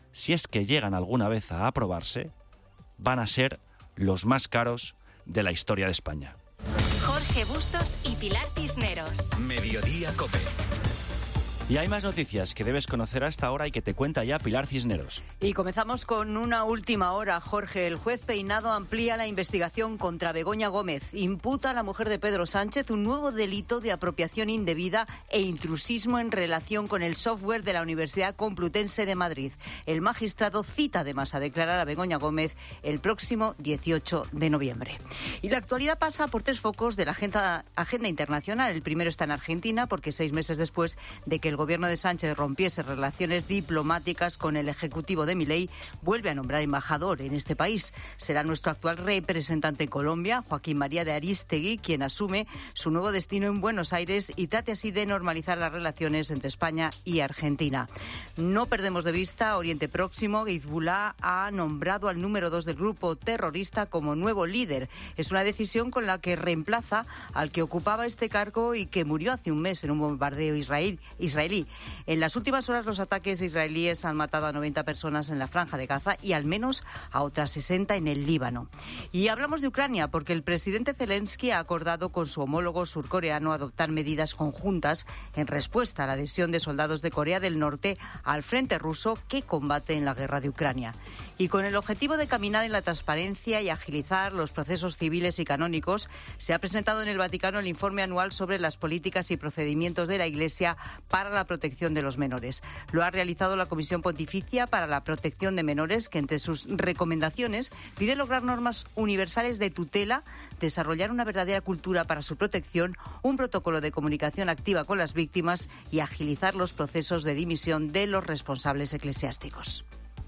si es que llegan alguna vez a aprobarse, van a ser los más caros de la historia de España. Jorge Bustos y Pilar Cisneros. Mediodía COPE. Y hay más noticias que debes conocer hasta ahora y que te cuenta ya Pilar Cisneros. Y comenzamos con una última hora, Jorge. El juez Peinado amplía la investigación contra Begoña Gómez. Imputa a la mujer de Pedro Sánchez un nuevo delito de apropiación indebida e intrusismo en relación con el software de la Universidad Complutense de Madrid. El magistrado cita además a declarar a Begoña Gómez el próximo dieciocho de noviembre. Y la actualidad pasa por tres focos de la agenda, agenda internacional. El primero está en Argentina, porque seis meses después de que el El gobierno de Sánchez rompiese relaciones diplomáticas con el ejecutivo de Milei, vuelve a nombrar embajador en este país. Será nuestro actual representante en Colombia, Joaquín María de Arístegui, quien asume su nuevo destino en Buenos Aires y trate así de normalizar las relaciones entre España y Argentina. No perdemos de vista Oriente Próximo. Hezbolá ha nombrado al número dos del grupo terrorista como nuevo líder. Es una decisión con la que reemplaza al que ocupaba este cargo y que murió hace un mes en un bombardeo israelí. israelí. En las últimas horas los ataques israelíes han matado a noventa personas en la Franja de Gaza y al menos a otras sesenta en el Líbano. Y hablamos de Ucrania porque el presidente Zelensky ha acordado con su homólogo surcoreano adoptar medidas conjuntas en respuesta a la adhesión de soldados de Corea del Norte al frente ruso que combate en la guerra de Ucrania. Y con el objetivo de caminar en la transparencia y agilizar los procesos civiles y canónicos, se ha presentado en el Vaticano el informe anual sobre las políticas y procedimientos de la Iglesia para la protección de los menores. Lo ha realizado la Comisión Pontificia para la Protección de Menores, que entre sus recomendaciones pide lograr normas universales de tutela, desarrollar una verdadera cultura para su protección, un protocolo de comunicación activa con las víctimas y agilizar los procesos de dimisión de los responsables eclesiásticos.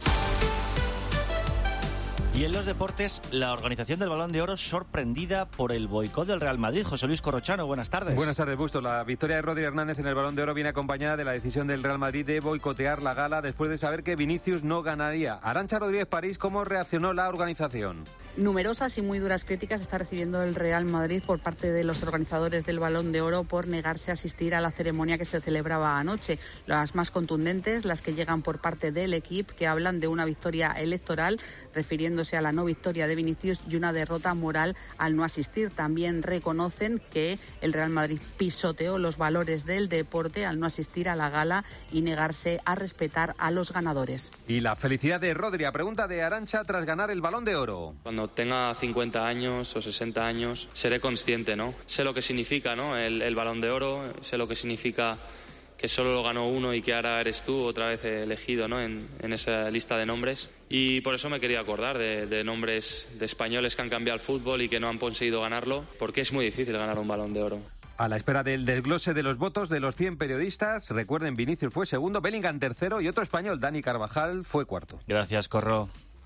Y en los deportes, la organización del Balón de Oro sorprendida por el boicot del Real Madrid. José Luis Corrochano, buenas tardes. Buenas tardes, Bustos. La victoria de Rodri Hernández en el Balón de Oro viene acompañada de la decisión del Real Madrid de boicotear la gala después de saber que Vinicius no ganaría. Arantxa Rodríguez París, ¿cómo reaccionó la organización? Numerosas y muy duras críticas está recibiendo el Real Madrid por parte de los organizadores del Balón de Oro por negarse a asistir a la ceremonia que se celebraba anoche. Las más contundentes, las que llegan por parte del equipo, que hablan de una victoria electoral, refiriéndose a la no victoria de Vinicius, y una derrota moral al no asistir. También reconocen que el Real Madrid pisoteó los valores del deporte al no asistir a la gala y negarse a respetar a los ganadores. Y la felicidad de Rodri, a pregunta de Arantxa tras ganar el Balón de Oro. Cuando tenga cincuenta años o sesenta años seré consciente, ¿no? Sé lo que significa, ¿no? El, el Balón de Oro, sé lo que significa que solo lo ganó uno y que ahora eres tú otra vez elegido, ¿no? en, en esa lista de nombres. Y por eso me quería acordar de, de nombres de españoles que han cambiado el fútbol y que no han conseguido ganarlo, porque es muy difícil ganar un Balón de Oro. A la espera del desglose de los votos de los cien periodistas, recuerden, Vinicius fue segundo, Bellingham tercero y otro español, Dani Carvajal, fue cuarto. Gracias, Corro.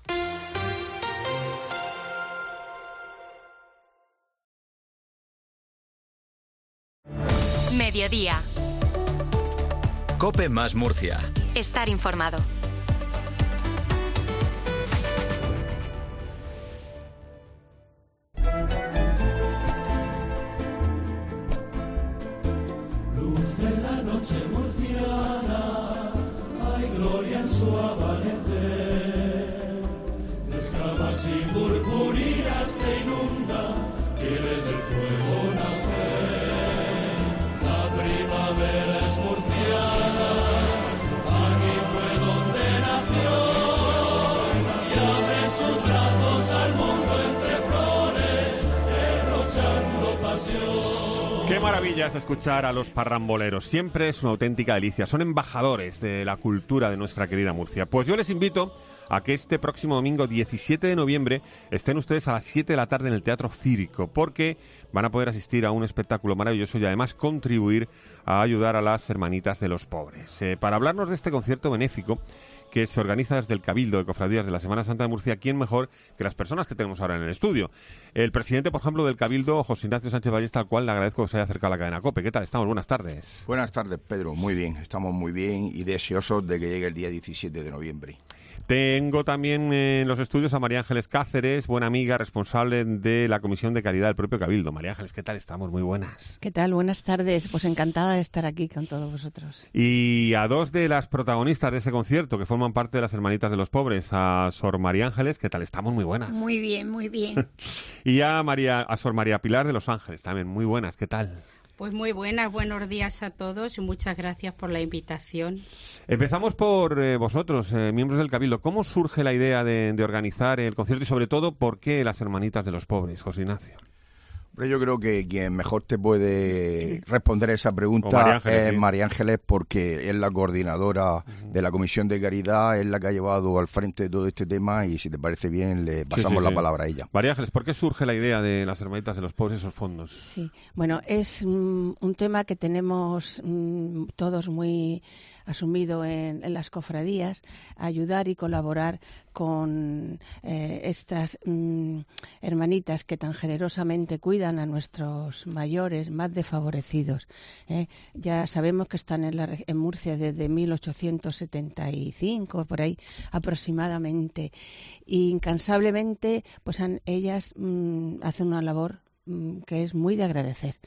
Mediodía. COPE más Murcia. Estar informado. Luz en la noche murciana, hay gloria en su amanecer. Escamas y purpurinas te inundan, quiere del fuego nacer. La primavera es murciana, aquí fue donde nació, y abre sus brazos al mundo entre flores, derrochando pasión. Qué maravilla es escuchar a los parramboleros, siempre es una auténtica delicia, son embajadores de la cultura de nuestra querida Murcia. Pues yo les invito a que este próximo domingo diecisiete de noviembre estén ustedes a las siete de la tarde en el Teatro Círico, porque van a poder asistir a un espectáculo maravilloso y además contribuir a ayudar a las hermanitas de los pobres. Eh, para hablarnos de este concierto benéfico que se organiza desde el Cabildo de Cofradías de la Semana Santa de Murcia, ¿quién mejor que las personas que tenemos ahora en el estudio? El presidente, por ejemplo, del Cabildo, José Ignacio Sánchez Ballesta, al cual le agradezco que se haya acercado a la cadena COPE. ¿Qué tal estamos? Buenas tardes. Buenas tardes, Pedro. Muy bien, estamos muy bien y deseosos de que llegue el día diecisiete de noviembre. Tengo también en los estudios a María Ángeles Cáceres, buena amiga, responsable de la Comisión de Caridad del propio Cabildo. María Ángeles, ¿qué tal estamos? Muy buenas. ¿Qué tal? Buenas tardes. Pues encantada de estar aquí con todos vosotros. Y a dos de las protagonistas de ese concierto que forman parte de las Hermanitas de los Pobres, a Sor María Ángeles, ¿qué tal estamos? Muy buenas. Muy bien, muy bien. Y a, María, a Sor María Pilar de los Ángeles también, muy buenas, ¿qué tal? Pues muy buenas, buenos días a todos y muchas gracias por la invitación. Empezamos por eh, vosotros, eh, miembros del Cabildo. ¿Cómo surge la idea de, de organizar el concierto y sobre todo por qué las Hermanitas de los Pobres, José Ignacio? Yo creo que quien mejor te puede responder esa pregunta María Ángeles, es sí. María Ángeles, porque es la coordinadora uh-huh. de la Comisión de Caridad, es la que ha llevado al frente de todo este tema y si te parece bien le pasamos sí, sí, la sí. palabra a ella. María Ángeles, ¿por qué surge la idea de las Hermanitas de los Pobres, esos fondos? Sí, bueno, es mm, un tema que tenemos mm, todos muy asumido en, en las cofradías, ayudar y colaborar con eh, estas mm, hermanitas que tan generosamente cuidan a nuestros mayores más desfavorecidos. ¿eh? Ya sabemos que están en, la, en Murcia desde mil ochocientos setenta y cinco, por ahí aproximadamente, y incansablemente pues han, ellas mm, hacen una labor mm, que es muy de agradecer.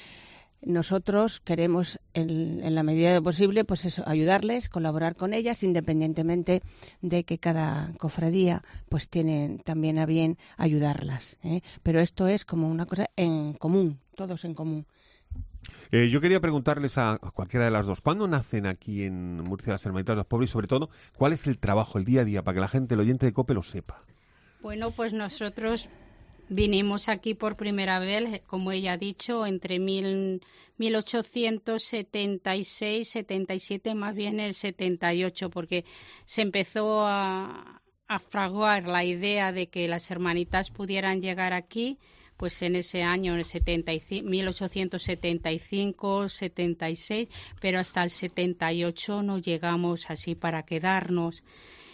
Nosotros queremos, en, en la medida de lo posible, pues eso, ayudarles, colaborar con ellas, independientemente de que cada cofradía pues tiene también a bien ayudarlas. ¿eh? Pero esto es como una cosa en común, todos en común. Eh, yo quería preguntarles a, a cualquiera de las dos, ¿cuándo nacen aquí en Murcia las Hermanitas de los Pobres? Y sobre todo, ¿cuál es el trabajo, el día a día, para que la gente, el oyente de COPE, lo sepa? Bueno, pues nosotros vinimos aquí por primera vez, como ella ha dicho, entre mil, mil ochocientos setenta y seis, setenta y siete, más bien el setenta y ocho, porque se empezó a, a fraguar la idea de que las hermanitas pudieran llegar aquí, pues en ese año, en el setenta y cinco, mil ochocientos setenta y cinco, setenta y seis, pero hasta el setenta y ocho no llegamos así para quedarnos.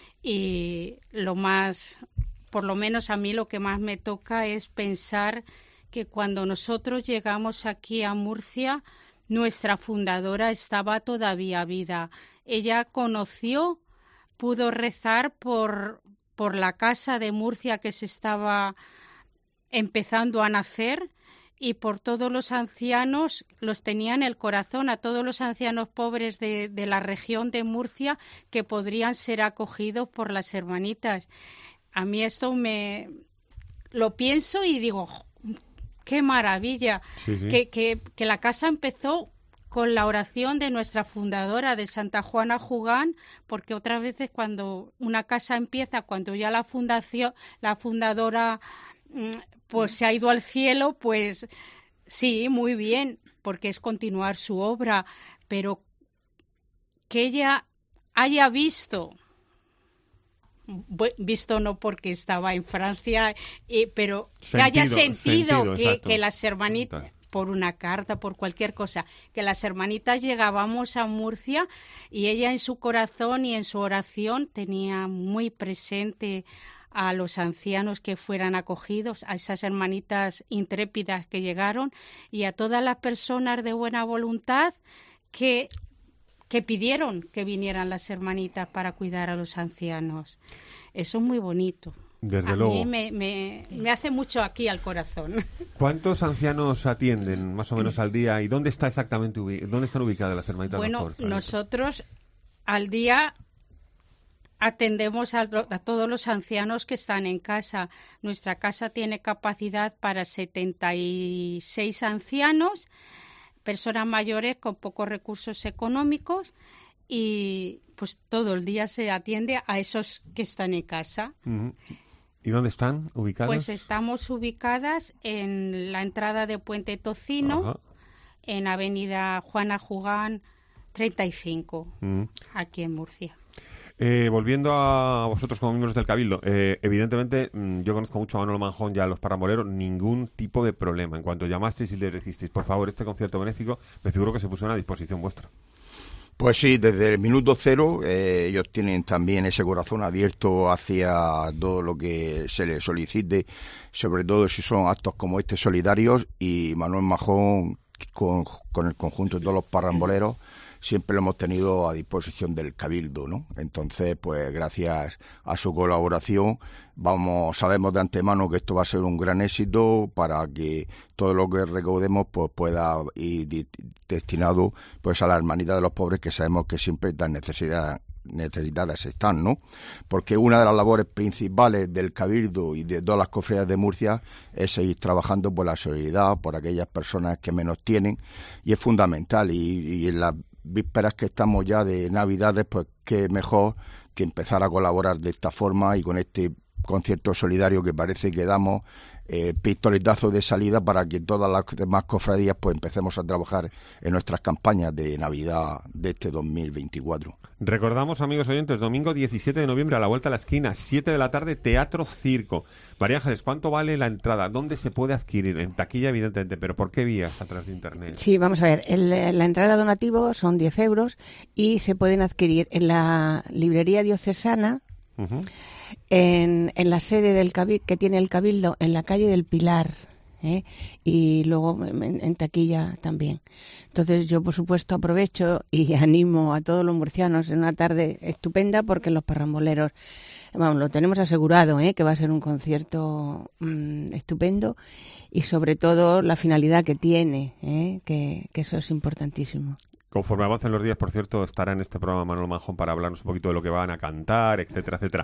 Y lo más... Por lo menos a mí lo que más me toca es pensar que cuando nosotros llegamos aquí a Murcia, nuestra fundadora estaba todavía viva. Ella conoció, pudo rezar por, por la casa de Murcia que se estaba empezando a nacer y por todos los ancianos, los tenía en el corazón, a todos los ancianos pobres de, de la región de Murcia que podrían ser acogidos por las hermanitas. A mí esto me lo pienso y digo, qué maravilla, sí, sí. Que, que, que la casa empezó con la oración de nuestra fundadora, de Santa Juana Jugán, porque otras veces cuando una casa empieza, cuando ya la fundación, la fundadora pues se ha ido al cielo, pues sí, muy bien, porque es continuar su obra, pero que ella haya visto... visto no porque estaba en Francia, eh, pero sentido, que haya sentido, sentido que, que las hermanitas, por una carta, por cualquier cosa, que las hermanitas llegábamos a Murcia y ella en su corazón y en su oración tenía muy presente a los ancianos que fueran acogidos, a esas hermanitas intrépidas que llegaron y a todas las personas de buena voluntad que... que pidieron que vinieran las hermanitas para cuidar a los ancianos. Eso es muy bonito. Desde a luego. mí me, me, me hace mucho aquí al corazón. ¿Cuántos ancianos atienden más o menos al día y dónde está exactamente ubi- dónde están ubicadas las hermanitas? Bueno, nosotros al día atendemos a, a todos los ancianos que están en casa. Nuestra casa tiene capacidad para setenta y seis ancianos, personas mayores con pocos recursos económicos y pues todo el día se atiende a esos que están en casa. Uh-huh. ¿Y dónde están ubicadas? Pues estamos ubicadas en la entrada de Puente Tocino, Ajá. en Avenida Juana Jugán treinta y cinco, uh-huh. aquí en Murcia. Eh, volviendo a vosotros como miembros del Cabildo, eh, evidentemente yo conozco mucho a Manolo Manjón y a los paramoleros, ningún tipo de problema. En cuanto llamasteis y les dijisteis, por favor, este concierto benéfico, me figuro que se puso a disposición vuestra. Pues sí, desde el minuto cero eh, ellos tienen también ese corazón abierto hacia todo lo que se les solicite, sobre todo si son actos como este solidarios, y Manuel Manjón con, con el conjunto de todos los paramboleros siempre lo hemos tenido a disposición del Cabildo, ¿no? Entonces, pues gracias a su colaboración, vamos, sabemos de antemano que esto va a ser un gran éxito para que todo lo que recaudemos pues pueda ir destinado pues a la hermanidad de los pobres, que sabemos que siempre tan necesidad necesitadas están, ¿no? Porque una de las labores principales del Cabildo y de todas las cofradías de Murcia es seguir trabajando por la solidaridad, por aquellas personas que menos tienen, y es fundamental. Y, y en las vísperas que estamos ya de Navidades, pues qué mejor que empezar a colaborar de esta forma y con este concierto solidario que parece que damos eh, pistoletazo de salida para que todas las demás cofradías pues empecemos a trabajar en nuestras campañas de Navidad de este dos mil veinticuatro. Recordamos, amigos oyentes, domingo diecisiete de noviembre, a la vuelta a la esquina, siete de la tarde, Teatro Circo. María Ángeles, ¿cuánto vale la entrada? ¿Dónde se puede adquirir? En taquilla, evidentemente, pero ¿por qué vías a través de Internet? Sí, vamos a ver, el, la entrada donativo son diez euros y se pueden adquirir en la librería diocesana, uh-huh. en, en la sede del Cabildo, que tiene el Cabildo en la calle del Pilar, ¿eh? Y luego en, en taquilla también. Entonces yo, por supuesto, aprovecho y animo a todos los murcianos en una tarde estupenda, porque los parramboleros, vamos, lo tenemos asegurado, ¿eh? Que va a ser un concierto mmm, estupendo, y sobre todo la finalidad que tiene, ¿eh? que, que eso es importantísimo. Conforme avancen los días, por cierto, estará en este programa Manolo Manjón para hablarnos un poquito de lo que van a cantar, etcétera, etcétera.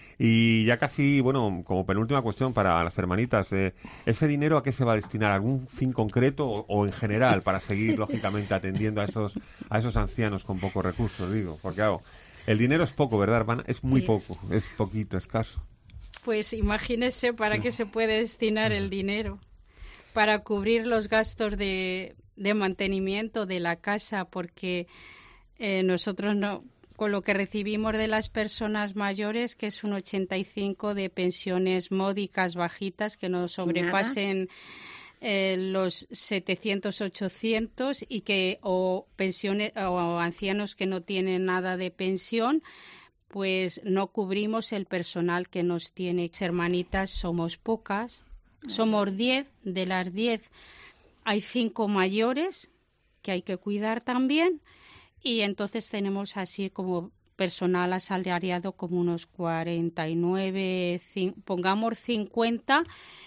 Y ya casi, bueno, como penúltima cuestión para las hermanitas, eh, ¿ese dinero a qué se va a destinar? ¿A algún fin concreto o, o en general para seguir, lógicamente, atendiendo a esos a esos ancianos con pocos recursos? Digo, porque claro, el dinero es poco, ¿verdad, hermana? Es muy poco, es poquito, escaso. Pues imagínese para qué se puede destinar el dinero. Para cubrir los gastos de, de mantenimiento de la casa, porque eh, nosotros no... con lo que recibimos de las personas mayores, que es un ochenta y cinco de pensiones módicas, bajitas, que no sobrepasen eh, los setecientos, ochocientos, y que o pensiones o ancianos que no tienen nada de pensión, pues no cubrimos el personal que nos tiene. Hermanitas somos pocas, somos diez, de las diez hay cinco mayores que hay que cuidar también. Y entonces tenemos así como personal asalariado como unos cuarenta y nueve, cin, pongamos cincuenta,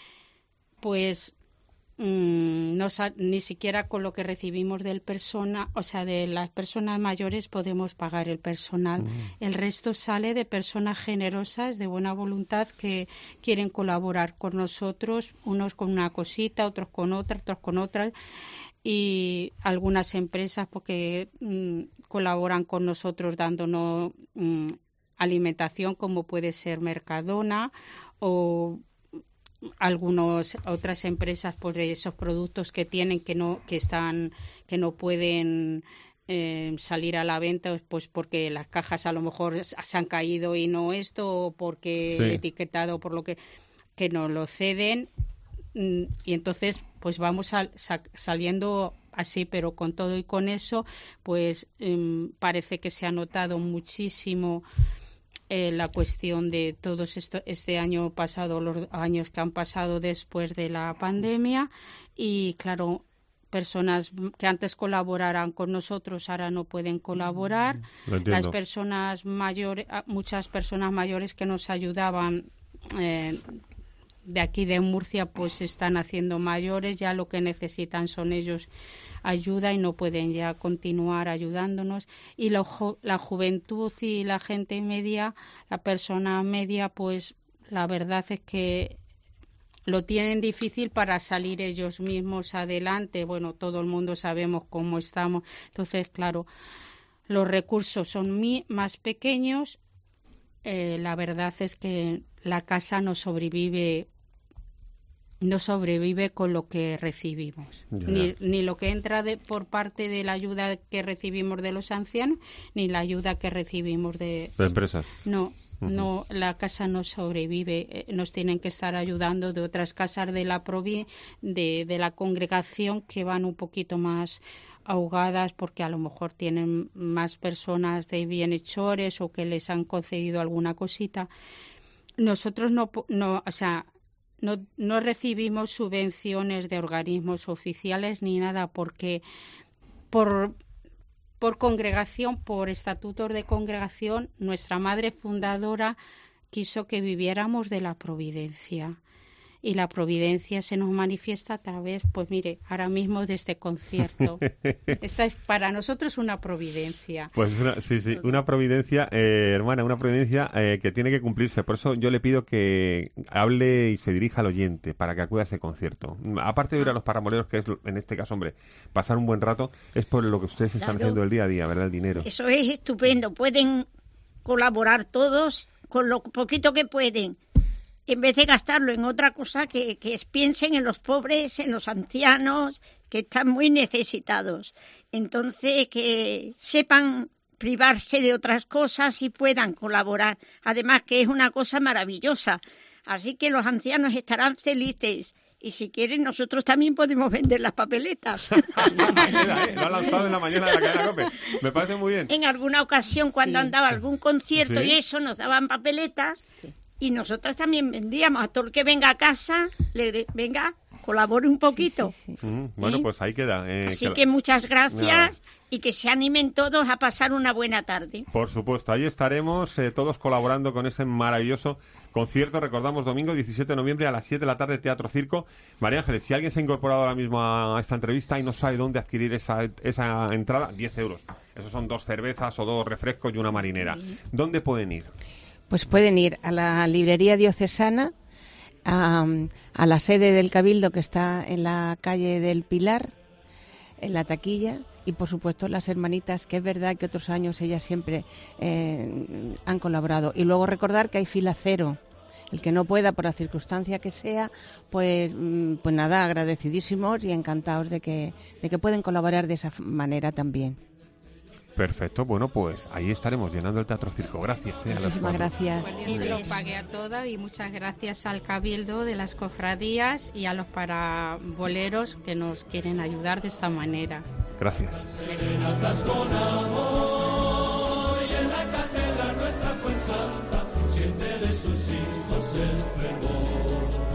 pues mmm, no, ni siquiera con lo que recibimos del persona, o sea, de las personas mayores podemos pagar el personal. Mm. El resto sale de personas generosas, de buena voluntad, que quieren colaborar con nosotros, unos con una cosita, otros con otra, otros con otras. Y algunas empresas porque mmm, colaboran con nosotros dándonos mmm, alimentación, como puede ser Mercadona, o algunas otras empresas pues de esos productos que tienen que no que están que no pueden eh, salir a la venta, pues porque las cajas a lo mejor se han caído y no esto, o porque sí. El etiquetado por lo que que nos lo ceden. Y entonces pues vamos a, sa, saliendo así, pero con todo y con eso pues um, parece que se ha notado muchísimo eh, la cuestión de todos esto, este año pasado, los años que han pasado después de la pandemia, y claro, personas que antes colaboraran con nosotros ahora no pueden colaborar. Las personas mayores, muchas personas mayores que nos ayudaban eh, de aquí de Murcia pues se están haciendo mayores, ya lo que necesitan son ellos ayuda y no pueden ya continuar ayudándonos. Y la, la juventud y la gente media, la persona media, pues la verdad es que lo tienen difícil para salir ellos mismos adelante. Bueno, todo el mundo sabemos cómo estamos. Entonces, claro, los recursos son mi, más pequeños. Eh, la verdad es que la casa no sobrevive no sobrevive con lo que recibimos, ni, ni lo que entra de, por parte de la ayuda que recibimos de los ancianos, ni la ayuda que recibimos de, de empresas. No, uh-huh. no, la casa no sobrevive. Nos tienen que estar ayudando de otras casas de la provi- de, de la congregación, que van un poquito más ahogadas porque a lo mejor tienen más personas de bienhechores o que les han concedido alguna cosita. Nosotros no, no o sea, No, no recibimos subvenciones de organismos oficiales ni nada, porque por por congregación, por estatutos de congregación, nuestra madre fundadora quiso que viviéramos de la providencia. Y la providencia se nos manifiesta a través, pues mire, ahora mismo de este concierto. Esta es para nosotros una providencia. Pues una, sí, sí, una providencia, eh, hermana, una providencia eh, que tiene que cumplirse. Por eso yo le pido que hable y se dirija al oyente para que acuda a ese concierto. Aparte de ir a los paramoleros, que es en este caso, hombre, pasar un buen rato, es por lo que ustedes están Claro. haciendo el día a día, ¿verdad? El dinero. Eso es estupendo. Pueden colaborar todos con lo poquito que pueden. En vez de gastarlo en otra cosa, que, que es, piensen en los pobres, en los ancianos, que están muy necesitados. Entonces, que sepan privarse de otras cosas y puedan colaborar. Además, que es una cosa maravillosa. Así que los ancianos estarán felices. Y si quieren, nosotros también podemos vender las papeletas. Lo ha lanzado en la mañana de la cadena COPE. Me parece muy bien. En alguna ocasión, cuando Sí. andaba algún concierto Sí. y eso, nos daban papeletas y nosotras también vendíamos. A todo el que venga a casa, le de- venga, colabore un poquito. Mm, bueno, ¿Sí? pues ahí queda. eh, Así que- que muchas gracias Nada. y que se animen todos a pasar una buena tarde. Por supuesto, ahí estaremos eh, todos colaborando con ese maravilloso concierto. Recordamos, domingo diecisiete de noviembre a las siete de la tarde, Teatro Circo. María Ángeles, si alguien se ha incorporado ahora mismo a esta entrevista y no sabe dónde adquirir esa, esa entrada, diez euros. Esos son dos cervezas o dos refrescos y una marinera. ¿Dónde pueden ir? Pues pueden ir a la librería diocesana, a, a la sede del Cabildo que está en la calle del Pilar, en la taquilla, y por supuesto las hermanitas, que es verdad que otros años ellas siempre eh, han colaborado. Y luego recordar que hay fila cero. El que no pueda, por la circunstancia que sea, pues, mm, pues nada, agradecidísimos y encantados de que, de que pueden colaborar de esa f- manera también. Perfecto, bueno, pues ahí estaremos llenando el Teatro Circo. Gracias. Eh, a las Muchísimas cuatro. gracias. Pues Dios se lo pague a todas y muchas gracias al Cabildo de las cofradías y a los paraboleros que nos quieren ayudar de esta manera. Gracias. Serenatas con amor y en la catedral nuestra fuensanta siente de sus hijos el fervor.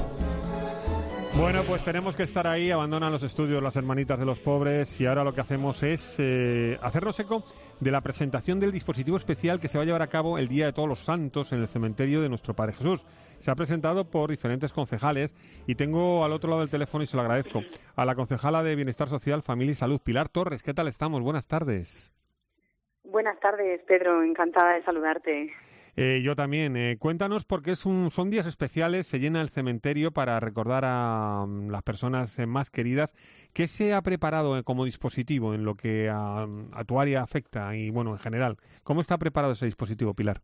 Bueno, pues tenemos que estar ahí, abandonan los estudios las hermanitas de los pobres y ahora lo que hacemos es eh, hacernos eco de la presentación del dispositivo especial que se va a llevar a cabo el Día de Todos los Santos en el cementerio de nuestro Padre Jesús. Se ha presentado por diferentes concejales y tengo al otro lado del teléfono, y se lo agradezco, a la concejala de Bienestar Social, Familia y Salud, Pilar Torres. ¿Qué tal estamos? Buenas tardes. Buenas tardes, Pedro. Encantada de saludarte. Eh, yo también. Eh, cuéntanos, porque es un, son días especiales, se llena el cementerio para recordar a um, las personas eh, más queridas. ¿Qué se ha preparado eh, como dispositivo en lo que a, a tu área afecta y, bueno, en general? ¿Cómo está preparado ese dispositivo, Pilar?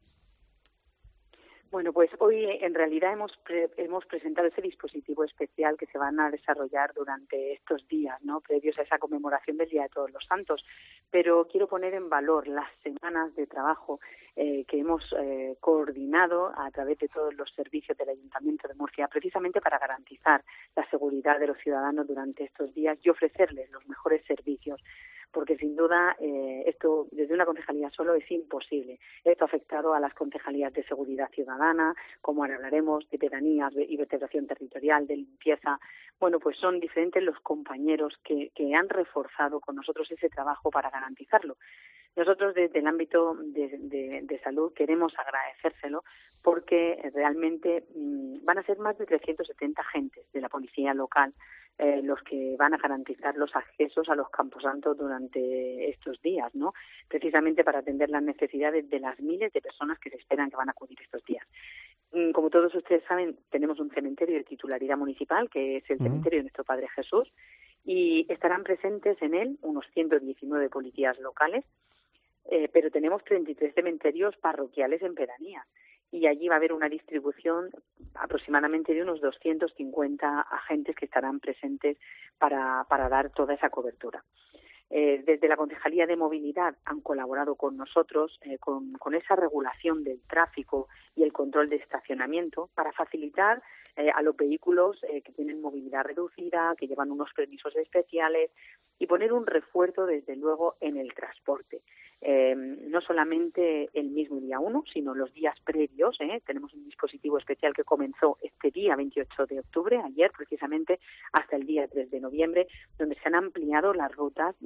Bueno, pues hoy en realidad hemos pre- hemos presentado ese dispositivo especial que se van a desarrollar durante estos días, ¿no? Previos a esa conmemoración del Día de Todos los Santos. Pero quiero poner en valor las semanas de trabajo eh, que hemos eh, coordinado a través de todos los servicios del Ayuntamiento de Murcia, precisamente para garantizar la seguridad de los ciudadanos durante estos días y ofrecerles los mejores servicios. Porque sin duda eh, esto desde una concejalía solo es imposible. Esto ha afectado a las concejalías de seguridad ciudadana, como ahora hablaremos, de pedanías y vertebración territorial, de limpieza. Bueno, pues son diferentes los compañeros que, que han reforzado con nosotros ese trabajo para garantizarlo. Nosotros desde el ámbito de, de, de salud queremos agradecérselo porque realmente mmm, van a ser más de trescientos setenta agentes de la policía local eh, los que van a garantizar los accesos a los camposantos durante estos días, ¿no? Precisamente para atender las necesidades de las miles de personas que se esperan que van a acudir estos días. Mm, Como todos ustedes saben, tenemos un cementerio de titularidad municipal, que es el cementerio de nuestro Padre Jesús, y estarán presentes en él unos ciento diecinueve policías locales, eh, pero tenemos treinta y tres cementerios parroquiales en pedanías. Y allí va a haber una distribución aproximadamente de unos doscientos cincuenta agentes que estarán presentes para, para dar toda esa cobertura. Eh, desde la Concejalía de Movilidad han colaborado con nosotros eh, con, con esa regulación del tráfico y el control de estacionamiento para facilitar eh, a los vehículos eh, que tienen movilidad reducida, que llevan unos permisos especiales y poner un refuerzo, desde luego, en el transporte. Eh, no solamente el mismo día uno, sino los días previos. ¿eh? Tenemos un dispositivo especial que comenzó este día veintiocho de octubre, ayer precisamente, hasta el día tres de noviembre, donde se han ampliado las rutas de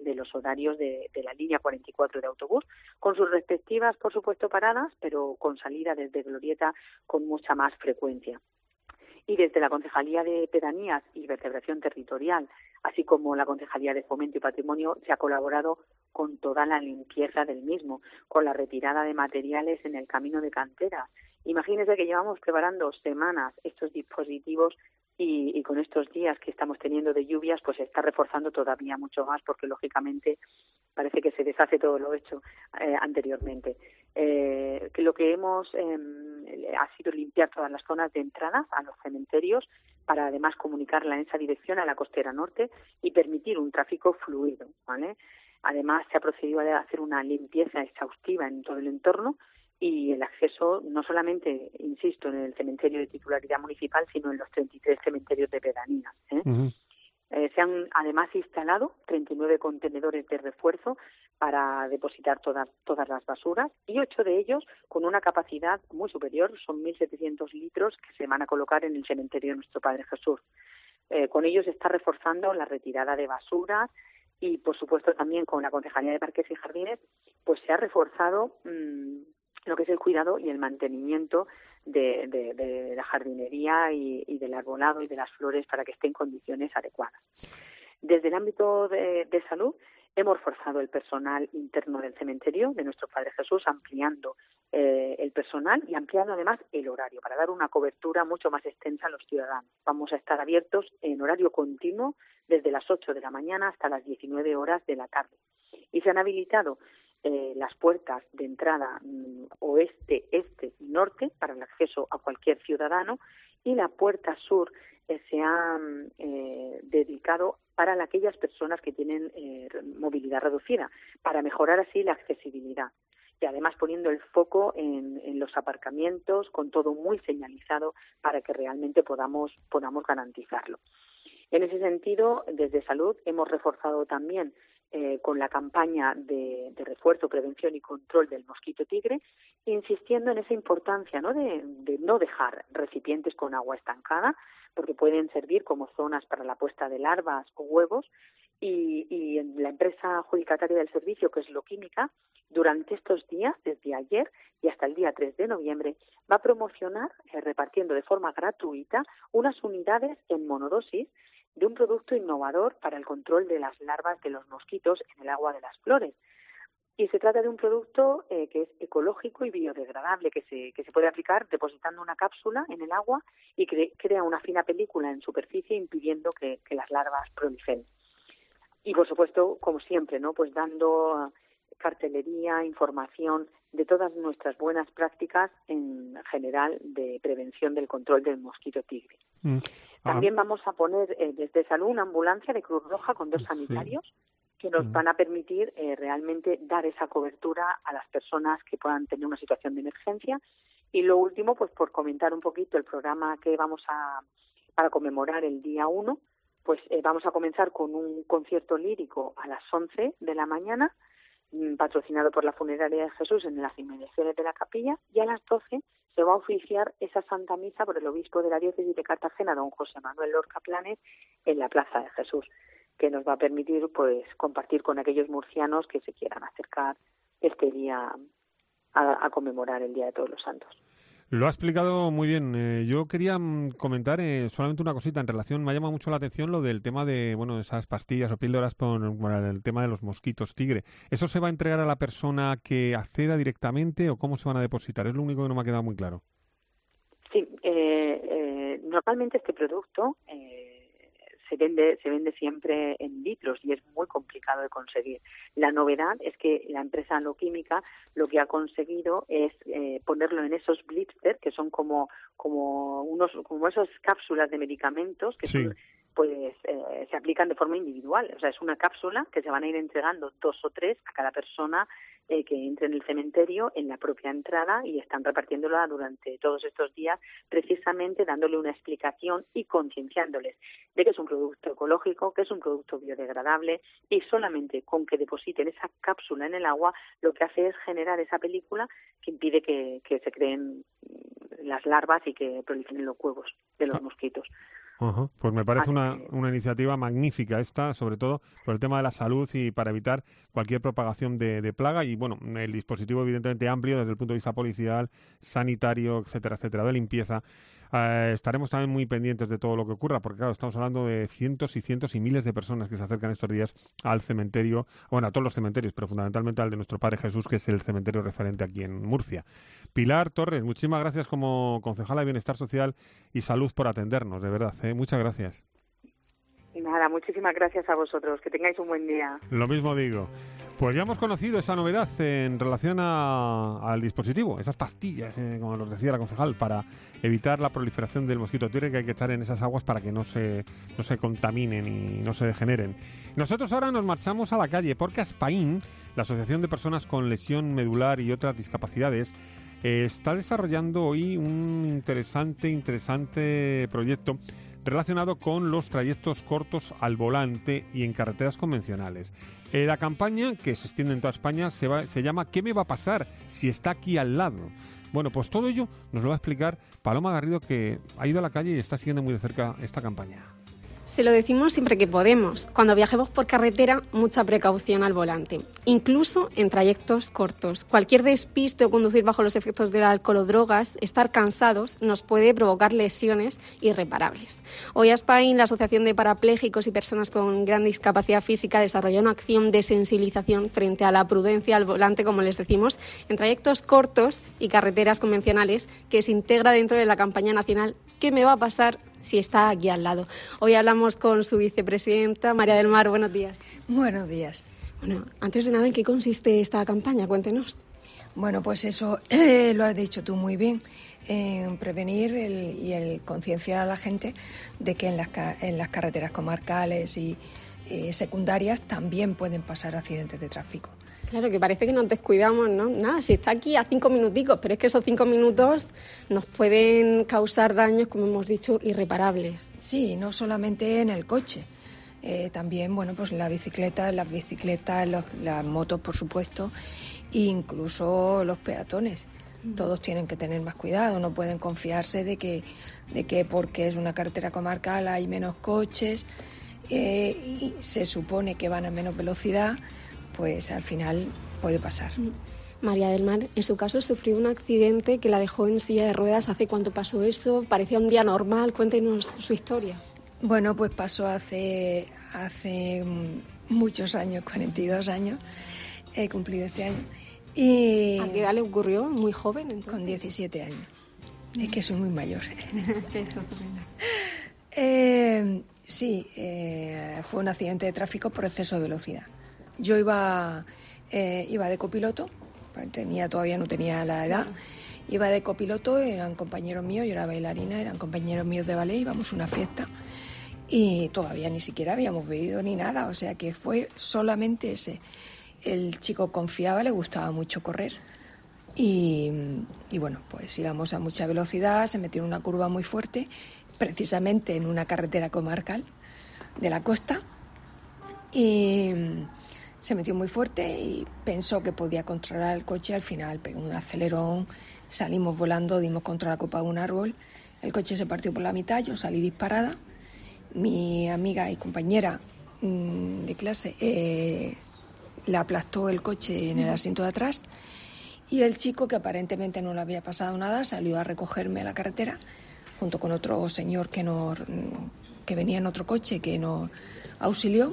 de los horarios de, de la línea cuarenta y cuatro de autobús, con sus respectivas, por supuesto, paradas, pero con salida desde Glorieta con mucha más frecuencia. Y desde la Concejalía de Pedanías y Vertebración Territorial, así como la Concejalía de Fomento y Patrimonio, se ha colaborado con toda la limpieza del mismo, con la retirada de materiales en el camino de cantera. Imagínense que llevamos preparando semanas estos dispositivos y, y con estos días que estamos teniendo de lluvias, pues se está reforzando todavía mucho más, porque lógicamente parece que se deshace todo lo hecho eh, anteriormente. Eh, que lo que hemos eh, ha sido limpiar todas las zonas de entrada a los cementerios para además comunicarla en esa dirección a la costera norte y permitir un tráfico fluido, ¿vale? Además se ha procedido a hacer una limpieza exhaustiva en todo el entorno y el acceso no solamente, insisto, en el cementerio de titularidad municipal, sino en los treinta y tres cementerios de pedanías, ¿eh? Uh-huh. Eh, se han además instalado treinta y nueve contenedores de refuerzo para depositar todas, todas las basuras y ocho de ellos con una capacidad muy superior, son mil setecientos litros que se van a colocar en el cementerio de Nuestro Padre Jesús. Eh, con ellos se está reforzando la retirada de basuras y, por supuesto, también con la Concejalía de Parques y Jardines, pues se ha reforzado mmm, lo que es el cuidado y el mantenimiento de, de, de la jardinería y, y del arbolado y de las flores para que esté en condiciones adecuadas. Desde el ámbito de, de salud, hemos reforzado el personal interno del cementerio de Nuestro Padre Jesús, ampliando eh, el personal y ampliando además el horario para dar una cobertura mucho más extensa a los ciudadanos. Vamos a estar abiertos en horario continuo desde las ocho de la mañana hasta las diecinueve horas de la tarde. Y se han habilitado Eh, las puertas de entrada mm, oeste, este y norte para el acceso a cualquier ciudadano y la puerta sur eh, se ha eh, dedicado para aquellas personas que tienen eh, movilidad reducida, para mejorar así la accesibilidad y además poniendo el foco en, en los aparcamientos con todo muy señalizado para que realmente podamos, podamos garantizarlo. En ese sentido, desde Salud hemos reforzado también Eh, con la campaña de, de refuerzo, prevención y control del mosquito tigre, insistiendo en esa importancia, ¿no?, de, de no dejar recipientes con agua estancada, porque pueden servir como zonas para la puesta de larvas o huevos, y, y la empresa adjudicataria del servicio, que es Loquímica, durante estos días, desde ayer y hasta el día tres de noviembre, va a promocionar, eh, repartiendo de forma gratuita, unas unidades en monodosis de un producto innovador para el control de las larvas de los mosquitos en el agua de las flores. Y se trata de un producto eh, que es ecológico y biodegradable, que se, que se puede aplicar depositando una cápsula en el agua y cre- crea una fina película en superficie impidiendo que, que las larvas proliferen. Y, por supuesto, como siempre, ¿no?, pues dando cartelería, información de todas nuestras buenas prácticas en general de prevención del control del mosquito tigre. Mm. También vamos a poner eh, desde Salud una ambulancia de Cruz Roja con dos sanitarios sí. que nos mm. van a permitir eh, realmente dar esa cobertura a las personas que puedan tener una situación de emergencia. Y lo último, pues por comentar un poquito el programa que vamos a, para conmemorar el día uno, pues eh, vamos a comenzar con un concierto lírico a las once de la mañana, patrocinado por la Funeraria de Jesús en las inmediaciones de la capilla, y a las doce se va a oficiar esa Santa Misa por el obispo de la diócesis de Cartagena, don José Manuel Lorca Planes, en la Plaza de Jesús, que nos va a permitir pues compartir con aquellos murcianos que se quieran acercar este día a, a conmemorar el Día de Todos los Santos. Lo ha explicado muy bien. Eh, yo quería mm, comentar eh, solamente una cosita en relación, me ha llamado mucho la atención lo del tema de, bueno, esas pastillas o píldoras con, con el tema de los mosquitos tigre. ¿Eso se va a entregar a la persona que acceda directamente o cómo se van a depositar? Es lo único que no me ha quedado muy claro. Sí, eh, eh, normalmente este producto eh, se vende se vende siempre en litros y es muy complicado de conseguir. La novedad es que la empresa Loquímica lo que ha conseguido es eh, ponerlo en esos blister, que son como como unos como esas cápsulas de medicamentos que sí. son, pues eh, se aplican de forma individual. O sea, es una cápsula que se van a ir entregando dos o tres a cada persona eh, que entre en el cementerio en la propia entrada, y están repartiéndola durante todos estos días, precisamente dándole una explicación y concienciándoles de que es un producto ecológico, que es un producto biodegradable, y solamente con que depositen esa cápsula en el agua lo que hace es generar esa película que impide que, que se creen las larvas y que proliferen los huevos de los mosquitos. Uh-huh. Pues me parece una, una iniciativa magnífica esta, sobre todo por el tema de la salud y para evitar cualquier propagación de, de plaga. Y bueno, el dispositivo evidentemente amplio desde el punto de vista policial, sanitario, etcétera, etcétera, de limpieza. Uh, estaremos también muy pendientes de todo lo que ocurra, porque claro, estamos hablando de cientos y cientos y miles de personas que se acercan estos días al cementerio, bueno, a todos los cementerios, pero fundamentalmente al de nuestro Padre Jesús, que es el cementerio referente aquí en Murcia. Pilar Torres, muchísimas gracias como concejala de Bienestar Social y Salud por atendernos, de verdad, ¿eh? Muchas gracias. Nada, muchísimas gracias a vosotros. Que tengáis un buen día. Lo mismo digo. Pues ya hemos conocido esa novedad en relación a, al dispositivo, esas pastillas, eh, como nos decía la concejal, para evitar la proliferación del mosquito tigre que hay que echar en esas aguas para que no se, no se contaminen y no se degeneren. Nosotros ahora nos marchamos a la calle porque Aspain, la Asociación de Personas con Lesión Medular y otras discapacidades, eh, está desarrollando hoy un interesante, interesante proyecto relacionado con los trayectos cortos al volante y en carreteras convencionales. Eh, la campaña, que se extiende en toda España, se, va, se llama ¿Qué me va a pasar si está aquí al lado? Bueno, pues todo ello nos lo va a explicar Paloma Garrido, que ha ido a la calle y está siguiendo muy de cerca esta campaña. Se lo decimos siempre que podemos. Cuando viajemos por carretera, mucha precaución al volante, incluso en trayectos cortos. Cualquier despiste o conducir bajo los efectos del alcohol o drogas, estar cansados, nos puede provocar lesiones irreparables. Hoy Aspain, la Asociación de Parapléjicos y Personas con Gran Discapacidad Física, desarrolla una acción de sensibilización frente a la prudencia al volante, como les decimos, en trayectos cortos y carreteras convencionales, que se integra dentro de la campaña nacional ¿Qué me va a pasar si está aquí al lado? Hoy hablamos con su vicepresidenta, María del Mar. Buenos días. Buenos días. Bueno, antes de nada, ¿en qué consiste esta campaña? Cuéntenos. Bueno, pues eso eh, lo has dicho tú muy bien, en prevenir el, y el concienciar a la gente de que en las, en las carreteras comarcales y eh, secundarias también pueden pasar accidentes de tráfico. Claro, que parece que nos descuidamos, ¿no? Nada, si está aquí a cinco minuticos, pero es que esos cinco minutos nos pueden causar daños, como hemos dicho, irreparables. Sí, no solamente en el coche, eh, también, bueno, pues la bicicleta, las bicicletas, los, las motos, por supuesto, e incluso los peatones. Mm. Todos tienen que tener más cuidado, no pueden confiarse de que, de que porque es una carretera comarcal hay menos coches eh, y se supone que van a menos velocidad, pues al final puede pasar. María del Mar, en su caso sufrió un accidente que la dejó en silla de ruedas. ¿Hace cuánto pasó eso? Parecía un día normal. Cuéntenos su historia. Bueno, pues pasó hace, hace muchos años, cuarenta y dos años. He cumplido este año. Y ¿a qué edad le ocurrió? ¿Muy joven, entonces? Con diecisiete años. Es que soy muy mayor. eh, sí, eh, fue un accidente de tráfico por exceso de velocidad. Yo iba, eh, iba de copiloto, tenía todavía no tenía la edad, iba de copiloto, eran compañeros míos, yo era bailarina, eran compañeros míos de ballet, íbamos a una fiesta y todavía ni siquiera habíamos bebido ni nada, o sea que fue solamente ese. El chico confiaba, le gustaba mucho correr y, y bueno, pues íbamos a mucha velocidad, se metió en una curva muy fuerte, precisamente en una carretera comarcal de la costa y se metió muy fuerte y pensó que podía controlar el coche. Al final pegó un acelerón, salimos volando, dimos contra la copa de un árbol, el coche se partió por la mitad, yo salí disparada, mi amiga y compañera mmm, de clase eh, le aplastó el coche en el asiento de atrás y el chico, que aparentemente no le había pasado nada, salió a recogerme a la carretera junto con otro señor que, nos, que venía en otro coche que nos auxilió.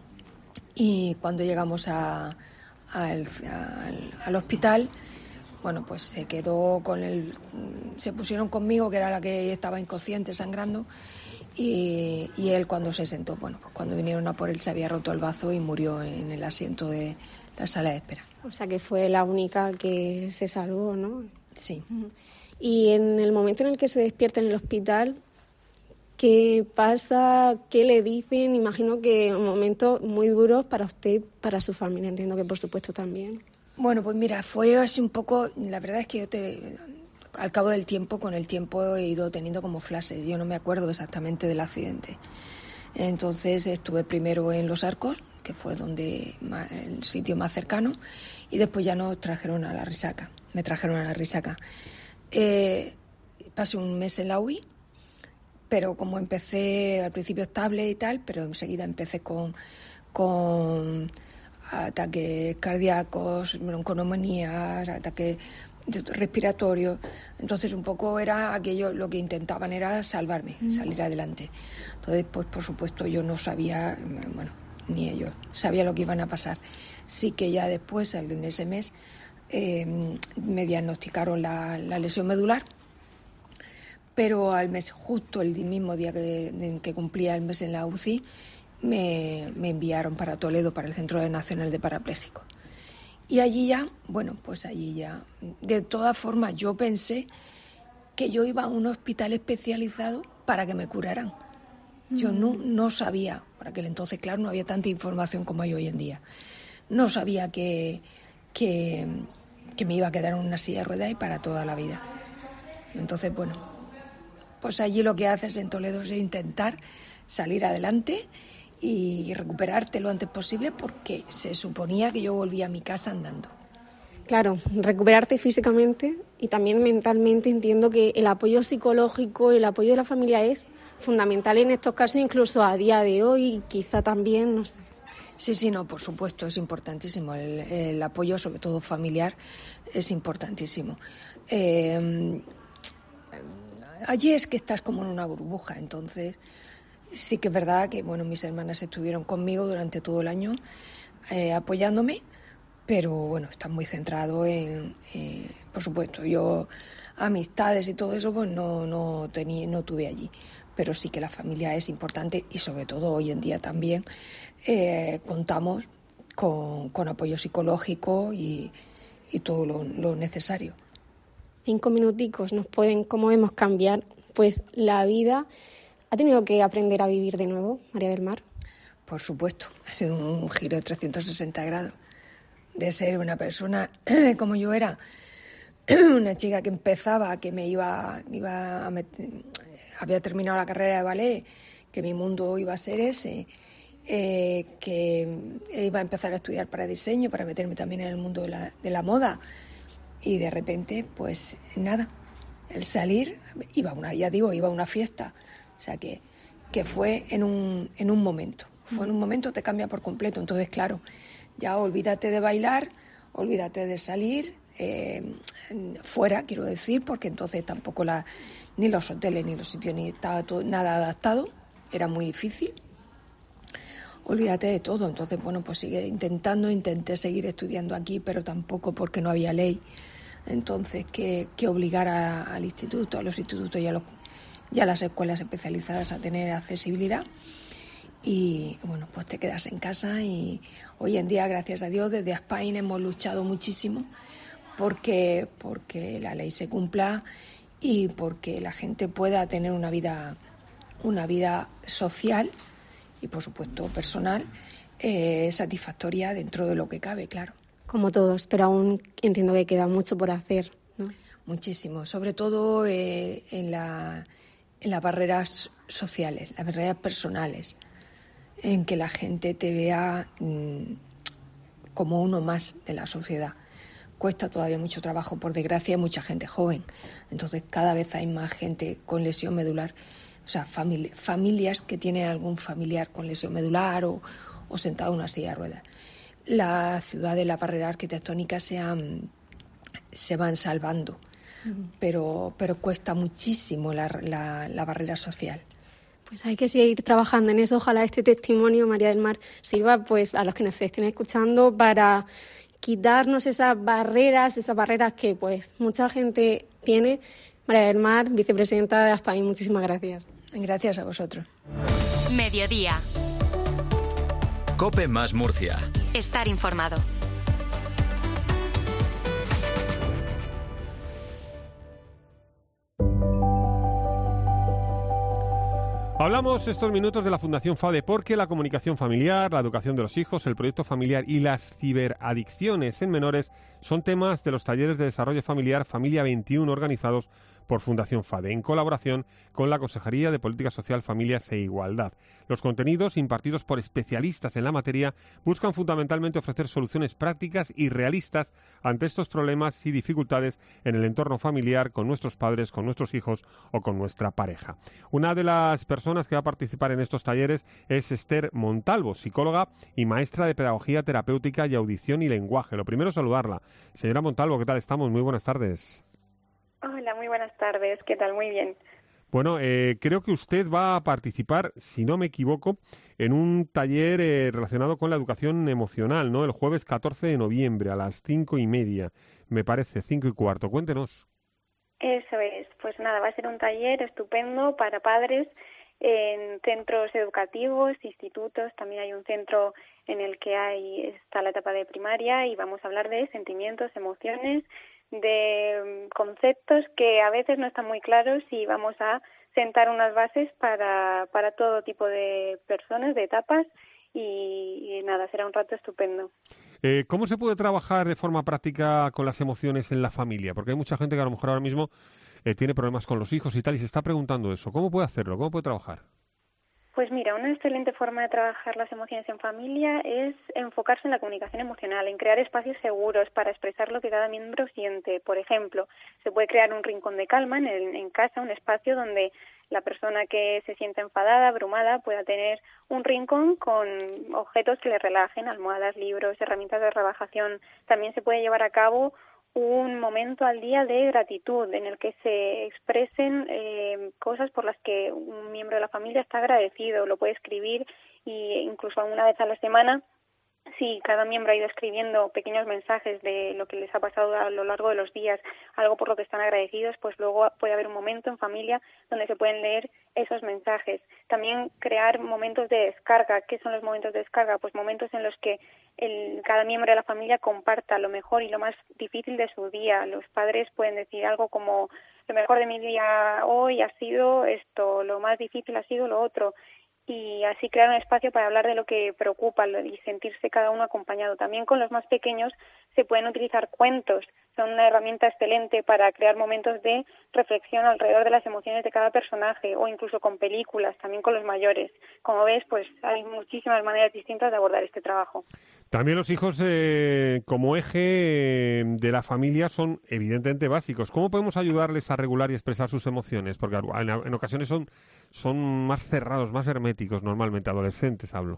Y cuando llegamos a, a, al, al, al hospital, bueno, pues se quedó con el... Se pusieron conmigo, que era la que estaba inconsciente, sangrando, y, y él cuando se sentó, bueno, pues cuando vinieron a por él se había roto el bazo y murió en el asiento de la sala de espera. O sea que fue la única que se salvó, ¿no? Sí. Y en el momento en el que se despierta en el hospital, ¿qué pasa? ¿Qué le dicen? Imagino que un momento muy duro para usted, para su familia, entiendo que por supuesto también. Bueno, pues mira, fue así un poco, la verdad es que yo te, al cabo del tiempo, con el tiempo he ido teniendo como flashes, yo no me acuerdo exactamente del accidente. Entonces estuve primero en Los Arcos, que fue donde el sitio más cercano, y después ya nos trajeron a la Risaca, me trajeron a la Risaca. Eh, pasé un mes en la U I I, pero como empecé al principio estable y tal, pero enseguida empecé con, con ataques cardíacos, bronconomonías, ataques respiratorios. Entonces un poco era aquello, lo que intentaban era salvarme, mm. salir adelante. Entonces, pues por supuesto yo no sabía, bueno, ni ellos, sabía lo que iban a pasar. Sí que ya después, en ese mes, eh, me diagnosticaron la, la lesión medular, pero al mes, justo el mismo día que, que cumplía el mes en la U C I, me, me enviaron para Toledo, para el Centro Nacional de Parapléjicos. Y allí ya, bueno, pues allí ya, de todas formas, yo pensé que yo iba a un hospital especializado para que me curaran. Yo no, no sabía, por aquel entonces, claro, no había tanta información como hay hoy en día. No sabía que, que, que me iba a quedar en una silla de ruedas y para toda la vida. Entonces, bueno, pues allí lo que haces en Toledo es intentar salir adelante y recuperarte lo antes posible, porque se suponía que yo volvía a mi casa andando. Claro, recuperarte físicamente y también mentalmente. Entiendo que el apoyo psicológico, el apoyo de la familia es fundamental en estos casos, incluso a día de hoy, quizá también, no sé. Sí, sí, no, por supuesto, es importantísimo. El, el apoyo, sobre todo familiar, es importantísimo. Eh, allí es que estás como en una burbuja, entonces sí que es verdad que, bueno, mis hermanas estuvieron conmigo durante todo el año eh, apoyándome, pero bueno, están muy centrados en, eh, por supuesto, yo amistades y todo eso pues no, no, tenía, no tuve allí, pero sí que la familia es importante y sobre todo hoy en día también eh, contamos con, con apoyo psicológico y, y todo lo, lo necesario. Cinco minuticos nos pueden, como vemos, cambiar pues la vida. ¿Ha tenido que aprender a vivir de nuevo, María del Mar? Por supuesto, ha sido un giro de trescientos sesenta grados. De ser una persona como yo era, una chica que empezaba, que me iba, iba a meter, había terminado la carrera de ballet, que mi mundo iba a ser ese, eh, que iba a empezar a estudiar para diseño, para meterme también en el mundo de la, de la moda, y de repente, pues nada, el salir, iba a una, ya digo, iba a una fiesta, o sea que, que fue en un, en un momento, fue en un momento, te cambia por completo. Entonces, claro, ya olvídate de bailar, olvídate de salir eh, fuera, quiero decir, porque entonces tampoco la, ni los hoteles ni los sitios ni estaba todo, nada adaptado, era muy difícil. Olvídate de todo. Entonces, bueno, pues sigue intentando, intenté seguir estudiando aquí, pero tampoco porque no había ley. Entonces, que, que obligara al instituto, a los institutos y a, los, y a las escuelas especializadas a tener accesibilidad. Y bueno, pues te quedas en casa y hoy en día, gracias a Dios, desde Aspain hemos luchado muchísimo porque, porque la ley se cumpla y porque la gente pueda tener una vida, una vida social y, por supuesto, personal, eh, satisfactoria dentro de lo que cabe, claro. Como todos, pero aún entiendo que queda mucho por hacer, ¿no? Muchísimo, sobre todo eh, en, la, en las barreras sociales, las barreras personales, en que la gente te vea mmm, como uno más de la sociedad. Cuesta todavía mucho trabajo, por desgracia, hay mucha gente joven. Entonces, cada vez hay más gente con lesión medular, o sea, famili- familias que tienen algún familiar con lesión medular o, o sentado en una silla de ruedas. Las ciudades, las barreras arquitectónicas se, han, se van salvando, uh-huh. pero, pero cuesta muchísimo la, la, la barrera social. Pues hay que seguir trabajando en eso. Ojalá este testimonio, María del Mar, sirva pues a los que nos estén escuchando para quitarnos esas barreras, esas barreras que pues mucha gente tiene. María del Mar, vicepresidenta de Aspain, muchísimas gracias. Gracias a vosotros. Mediodía. COPE más Murcia. Estar informado. Hablamos estos minutos de la Fundación FADE porque la comunicación familiar, la educación de los hijos, el proyecto familiar y las ciberadicciones en menores son temas de los talleres de desarrollo familiar Familia veintiuno organizados por Fundación FADE, en colaboración con la Consejería de Política Social, Familias e Igualdad. Los contenidos, impartidos por especialistas en la materia, buscan fundamentalmente ofrecer soluciones prácticas y realistas ante estos problemas y dificultades en el entorno familiar, con nuestros padres, con nuestros hijos o con nuestra pareja. Una de las personas que va a participar en estos talleres es Esther Montalvo, psicóloga y maestra de Pedagogía Terapéutica y Audición y Lenguaje. Lo primero, saludarla. Señora Montalvo, ¿qué tal estamos? Muy buenas tardes. Hola, muy buenas tardes. ¿Qué tal? Muy bien. Bueno, eh, creo que usted va a participar, si no me equivoco, en un taller eh, relacionado con la educación emocional, ¿no? El jueves catorce de noviembre a las cinco y media, me parece, cinco y cuarto. Cuéntenos. Eso es. Pues nada, va a ser un taller estupendo para padres en centros educativos, institutos. También hay un centro en el que hay está la etapa de primaria y vamos a hablar de sentimientos, emociones, de conceptos que a veces no están muy claros y vamos a sentar unas bases para, para todo tipo de personas, de etapas y, y nada, será un rato estupendo. Eh, ¿Cómo se puede trabajar de forma práctica con las emociones en la familia? Porque hay mucha gente que a lo mejor ahora mismo eh, tiene problemas con los hijos y tal y se está preguntando eso. ¿Cómo puede hacerlo? ¿Cómo puede trabajar? Pues mira, una excelente forma de trabajar las emociones en familia es enfocarse en la comunicación emocional, en crear espacios seguros para expresar lo que cada miembro siente. Por ejemplo, se puede crear un rincón de calma en, el, en casa, un espacio donde la persona que se sienta enfadada, abrumada, pueda tener un rincón con objetos que le relajen, almohadas, libros, herramientas de relajación. También se puede llevar a cabo un momento al día de gratitud en el que se expresen eh, cosas por las que un miembro de la familia está agradecido. Lo puede escribir e incluso una vez a la semana, si cada miembro ha ido escribiendo pequeños mensajes de lo que les ha pasado a lo largo de los días, algo por lo que están agradecidos, pues luego puede haber un momento en familia donde se pueden leer esos mensajes. También crear momentos de descarga. ¿Qué son los momentos de descarga? Pues momentos en los que el, cada miembro de la familia comparta lo mejor y lo más difícil de su día. Los padres pueden decir algo como: lo mejor de mi día hoy ha sido esto, lo más difícil ha sido lo otro. Y así crear un espacio para hablar de lo que preocupa y sentirse cada uno acompañado. También con los más pequeños se pueden utilizar cuentos. Son una herramienta excelente para crear momentos de reflexión alrededor de las emociones de cada personaje, o incluso con películas, también con los mayores. Como ves, pues hay muchísimas maneras distintas de abordar este trabajo. También los hijos eh, como eje de la familia son evidentemente básicos. ¿Cómo podemos ayudarles a regular y expresar sus emociones? Porque en, en ocasiones son, son más cerrados, más herméticos normalmente, adolescentes hablo.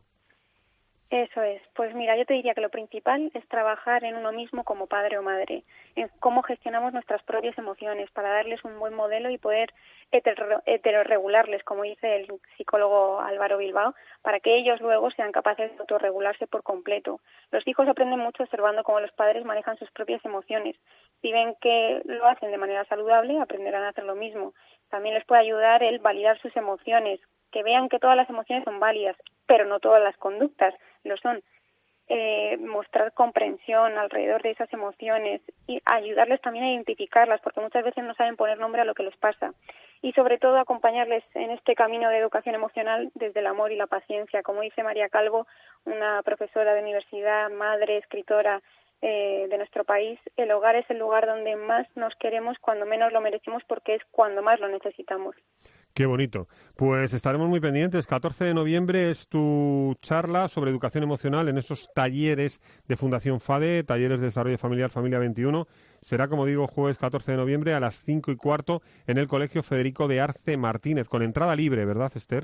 Eso es. Pues mira, yo te diría que lo principal es trabajar en uno mismo como padre o madre, en cómo gestionamos nuestras propias emociones para darles un buen modelo y poder hetero, heteroregularles, como dice el psicólogo Álvaro Bilbao, para que ellos luego sean capaces de autorregularse por completo. Los hijos aprenden mucho observando cómo los padres manejan sus propias emociones. Si ven que lo hacen de manera saludable, aprenderán a hacer lo mismo. También les puede ayudar el validar sus emociones, que vean que todas las emociones son válidas, pero no todas las conductas lo son. Eh, mostrar comprensión alrededor de esas emociones y ayudarles también a identificarlas, porque muchas veces no saben poner nombre a lo que les pasa. Y sobre todo acompañarles en este camino de educación emocional desde el amor y la paciencia. Como dice María Calvo, una profesora de universidad, madre, escritora eh, de nuestro país, el hogar es el lugar donde más nos queremos cuando menos lo merecemos, porque es cuando más lo necesitamos. Qué bonito. Pues estaremos muy pendientes. catorce de noviembre es tu charla sobre educación emocional en esos talleres de Fundación FADE, talleres de desarrollo familiar Familia veintiuno. Será, como digo, jueves catorce de noviembre a las cinco y cuarto en el Colegio Federico de Arce Martínez, con entrada libre, ¿verdad, Esther?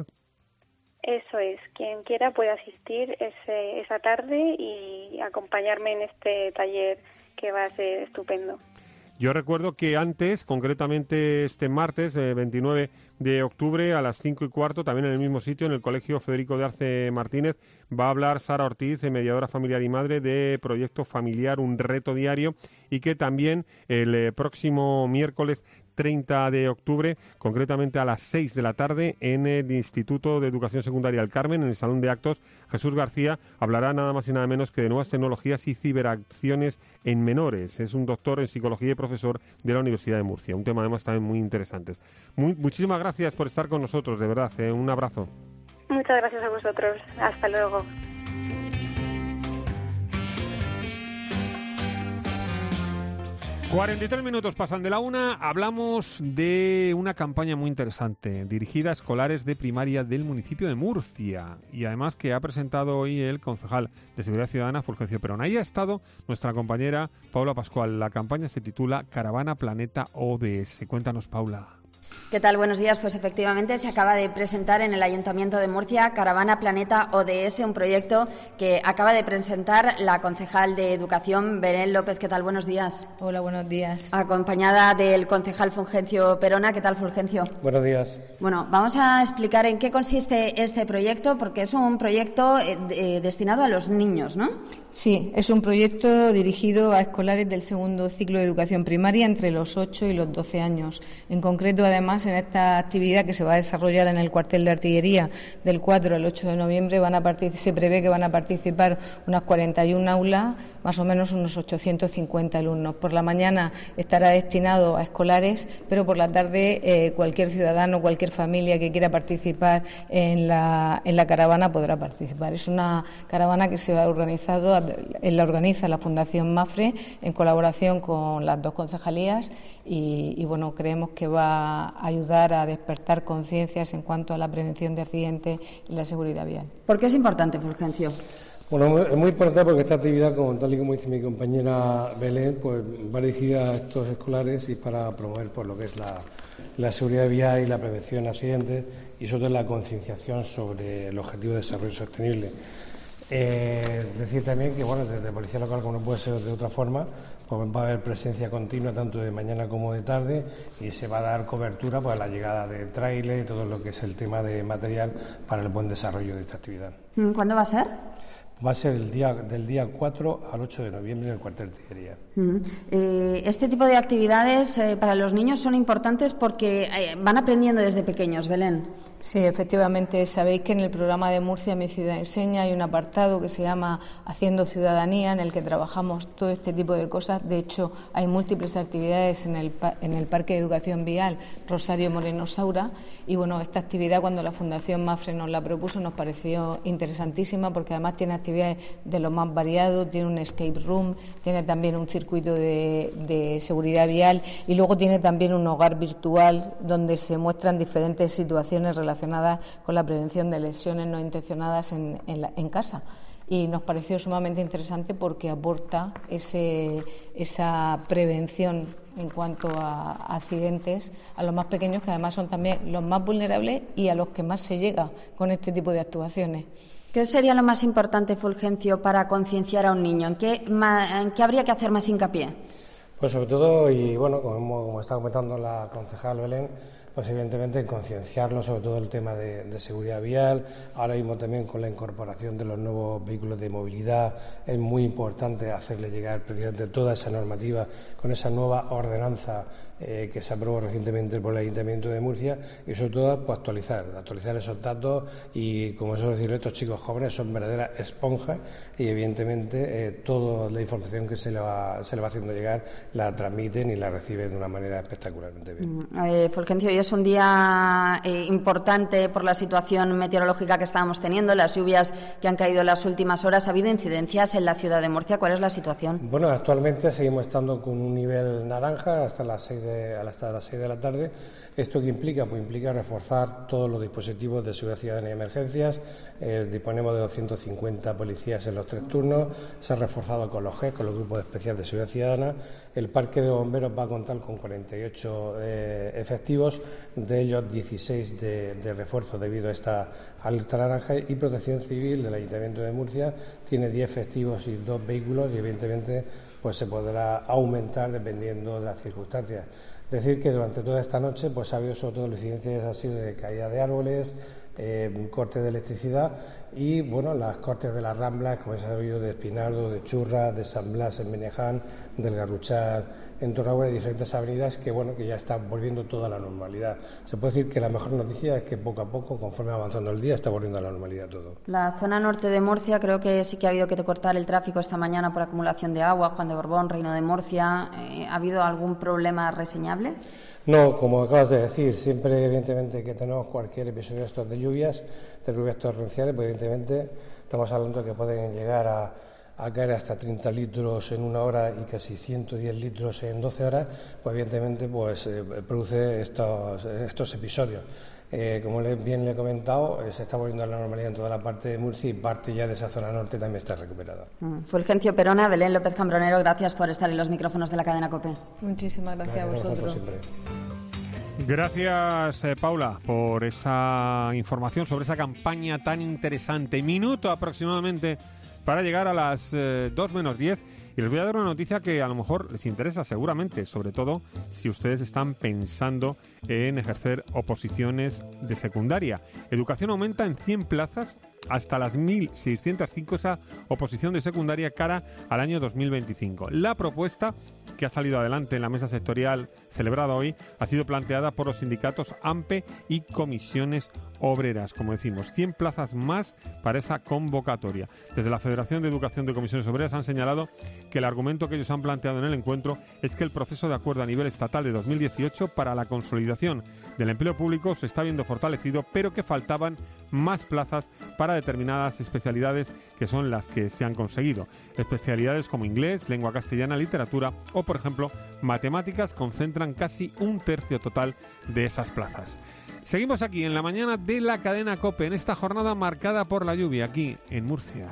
Eso es. Quien quiera puede asistir ese, esa tarde y acompañarme en este taller que va a ser estupendo. Yo recuerdo que antes, concretamente este martes, eh, veintinueve de octubre, a las cinco y cuarto, también en el mismo sitio, en el Colegio Federico de Arce Martínez, va a hablar Sara Ortiz, mediadora familiar y madre de Proyecto Familiar, un reto diario, y que también el eh, próximo miércoles treinta de octubre, concretamente a las seis de la tarde, en el Instituto de Educación Secundaria El Carmen, en el Salón de Actos, Jesús García hablará nada más y nada menos que de nuevas tecnologías y ciberacciones en menores. Es un doctor en psicología y profesor de la Universidad de Murcia. Un tema además también muy interesante. Muy, muchísimas gracias por estar con nosotros, de verdad. Eh, un abrazo. Muchas gracias a vosotros. Hasta luego. cuarenta y tres minutos pasan de la una. Hablamos de una campaña muy interesante dirigida a escolares de primaria del municipio de Murcia y además que ha presentado hoy el concejal de Seguridad Ciudadana, Fulgencio Perón. Ahí ha estado nuestra compañera Paula Pascual. La campaña se titula Caravana Planeta O D S. Cuéntanos, Paula. ¿Qué tal? Buenos días. Pues efectivamente se acaba de presentar en el Ayuntamiento de Murcia Caravana Planeta O D S, un proyecto que acaba de presentar la concejal de Educación, Belén López. ¿Qué tal? Buenos días. Hola, buenos días. Acompañada del concejal Fulgencio Perona. ¿Qué tal, Fulgencio? Buenos días. Bueno, vamos a explicar en qué consiste este proyecto, porque es un proyecto eh, eh, destinado a los niños, ¿no? Sí, es un proyecto dirigido a escolares del segundo ciclo de educación primaria entre los ocho y los doce años. En concreto, además, en esta actividad que se va a desarrollar en el cuartel de artillería del cuatro al ocho de noviembre van a partic- se prevé que van a participar unas cuarenta y una aulas, más o menos unos ochocientos cincuenta alumnos. Por la mañana estará destinado a escolares, pero por la tarde eh, cualquier ciudadano, cualquier familia que quiera participar en la, en la caravana podrá participar. Es una caravana que se ha organizado, la organiza la Fundación Mafre en colaboración con las dos concejalías y, y bueno, creemos que va a ayudar a despertar conciencias en cuanto a la prevención de accidentes y la seguridad vial. ¿Por qué es importante, Fulgencio? Bueno, es muy importante porque esta actividad, como tal y como dice mi compañera Belén, pues va dirigida a estos escolares y para promover pues, lo que es la, la seguridad vial y la prevención de accidentes y sobre todo la concienciación sobre el objetivo de desarrollo sostenible. Eh, decir también que bueno, desde Policía Local, como no puede ser de otra forma, pues va a haber presencia continua tanto de mañana como de tarde y se va a dar cobertura pues, a la llegada de tráiler y todo lo que es el tema de material para el buen desarrollo de esta actividad. ¿Cuándo va a ser? Va a ser el día, del día cuatro al ocho de noviembre en el cuartel de artillería. Mm. Eh, este tipo de actividades eh, para los niños son importantes porque eh, van aprendiendo desde pequeños, Belén. Sí, efectivamente. Sabéis que en el programa de Murcia Mi Ciudad Enseña hay un apartado que se llama Haciendo Ciudadanía, en el que trabajamos todo este tipo de cosas. De hecho, hay múltiples actividades en el, en el Parque de Educación Vial Rosario Moreno Saura. Y bueno, esta actividad, cuando la Fundación Mafre nos la propuso, nos pareció interesantísima porque además tiene actividades de lo más variado, tiene un escape room, tiene también un circuito de, de seguridad vial y luego tiene también un hogar virtual donde se muestran diferentes situaciones relacionadas con la prevención de lesiones no intencionadas en, en, la, en casa. Y nos pareció sumamente interesante porque aporta ese, esa prevención en cuanto a accidentes a los más pequeños, que además son también los más vulnerables y a los que más se llega con este tipo de actuaciones. ¿Qué sería lo más importante, Fulgencio, para concienciar a un niño? ¿En qué, en qué habría que hacer más hincapié? Pues sobre todo, y bueno, como, como está comentando la concejal Belén, pues evidentemente en concienciarlo sobre todo el tema de, de seguridad vial. Ahora mismo también con la incorporación de los nuevos vehículos de movilidad es muy importante hacerle llegar precisamente toda esa normativa con esa nueva ordenanza eh, que se aprobó recientemente por el Ayuntamiento de Murcia y sobre todo pues, actualizar, actualizar esos datos y como suelo decir, estos chicos jóvenes son verdaderas esponjas y evidentemente eh, toda la información que se le, va, se le va haciendo llegar la transmiten y la reciben de una manera espectacularmente bien. Mm, eh, Fulgencio, hoy es un día eh, importante por la situación meteorológica que estábamos teniendo, las lluvias que han caído en las últimas horas. ¿Ha habido incidencias en la ciudad de Murcia? ¿Cuál es la situación? Bueno, actualmente seguimos estando con un nivel naranja hasta las seis de, hasta las seis de la tarde. ¿Esto qué implica? Pues implica reforzar todos los dispositivos de seguridad ciudadana y emergencias. Eh, disponemos de doscientos cincuenta policías en los tres turnos. Se ha reforzado con los G E S, con los grupos especiales de seguridad ciudadana. El parque de bomberos va a contar con cuarenta y ocho eh, efectivos, de ellos dieciséis de, de refuerzo debido a esta alerta naranja, y Protección Civil del Ayuntamiento de Murcia tiene diez efectivos y dos vehículos y evidentemente pues se podrá aumentar dependiendo de las circunstancias. Decir que durante toda esta noche pues ha habido sobre todo incidencias ha sido de caída de árboles, eh, cortes de electricidad y bueno las cortes de las Ramblas, como se ha sabido, de Espinardo, de Churra, de San Blas en Beneján, del Garruchal en Torragüera y diferentes avenidas que bueno que ya están volviendo toda la normalidad. Se puede decir que la mejor noticia es que poco a poco, conforme va avanzando el día, está volviendo a la normalidad todo. La zona norte de Murcia creo que sí que ha habido que cortar el tráfico esta mañana por acumulación de agua. Juan de Borbón, Reino de Murcia, eh, ¿ha habido algún problema reseñable? No, como acabas de decir, siempre evidentemente que tenemos cualquier episodio de estos de lluvias, de lluvias torrenciales, pues evidentemente estamos hablando de que pueden llegar a a caer hasta treinta litros en una hora y casi ciento diez litros en doce horas, pues evidentemente pues, eh, produce estos, estos episodios. Eh, como le, bien le he comentado, eh, se está volviendo a la normalidad en toda la parte de Murcia y parte ya de esa zona norte también está recuperada. Mm. Fulgencio Perona, Belén López Cambronero, gracias por estar en los micrófonos de la cadena COPE. Muchísimas gracias, gracias a vosotros. Gracias, eh, Paula, por esa información sobre esa campaña tan interesante. Minuto aproximadamente para llegar a las eh, dos menos diez. Y les voy a dar una noticia que a lo mejor les interesa seguramente, sobre todo si ustedes están pensando en ejercer oposiciones de secundaria. Educación aumenta en cien plazas hasta las mil seiscientos cinco esa oposición de secundaria cara al año dos mil veinticinco. La propuesta que ha salido adelante en la mesa sectorial celebrada hoy ha sido planteada por los sindicatos AMPE y comisiones obreras. Como decimos, cien plazas más para esa convocatoria. Desde la Federación de Educación de Comisiones Obreras han señalado que el argumento que ellos han planteado en el encuentro es que el proceso de acuerdo a nivel estatal de dos mil dieciocho para la consolidación del empleo público se está viendo fortalecido, pero que faltaban más plazas para determinadas especialidades que son las que se han conseguido. Especialidades como inglés, lengua castellana, literatura o, por ejemplo, matemáticas concentran casi un tercio total de esas plazas. Seguimos aquí en la mañana de la cadena COPE, en esta jornada marcada por la lluvia aquí en Murcia.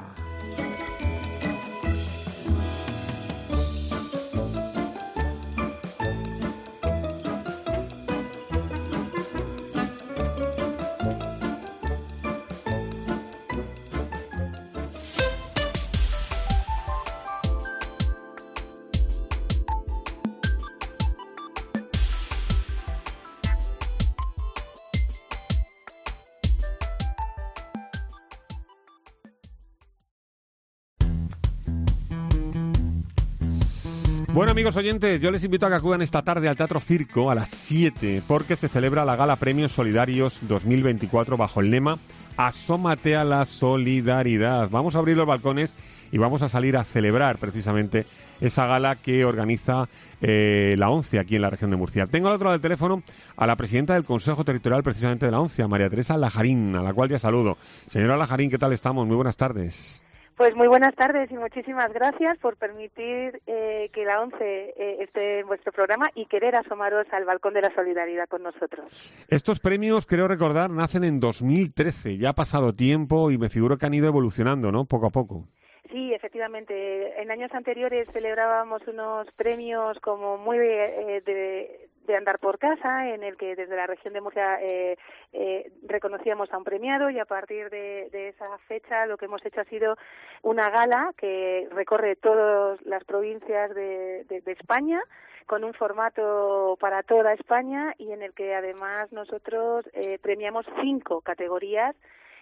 Bueno, amigos oyentes, yo les invito a que acudan esta tarde al Teatro Circo a las siete, porque se celebra la Gala Premios Solidarios dos mil veinticuatro bajo el lema Asómate a la solidaridad. Vamos a abrir los balcones y vamos a salir a celebrar precisamente esa gala que organiza eh, la ONCE aquí en la región de Murcia. Tengo al otro lado del teléfono a la presidenta del Consejo Territorial precisamente de la ONCE, a María Teresa Lajarín, a la cual ya saludo. Señora Lajarín, ¿qué tal estamos? Muy buenas tardes. Pues muy buenas tardes y muchísimas gracias por permitir eh, que la ONCE eh, esté en vuestro programa y querer asomaros al balcón de la solidaridad con nosotros. Estos premios, creo recordar, nacen en dos mil trece. Ya ha pasado tiempo y me figuro que han ido evolucionando, ¿no? Poco a poco. Sí, efectivamente. En años anteriores celebrábamos unos premios como muy eh, de, de andar por casa, en el que desde la región de Murcia eh, eh, reconocíamos a un premiado, y a partir de, de esa fecha lo que hemos hecho ha sido una gala que recorre todas las provincias de, de, de España, con un formato para toda España, y en el que además nosotros eh, premiamos cinco categorías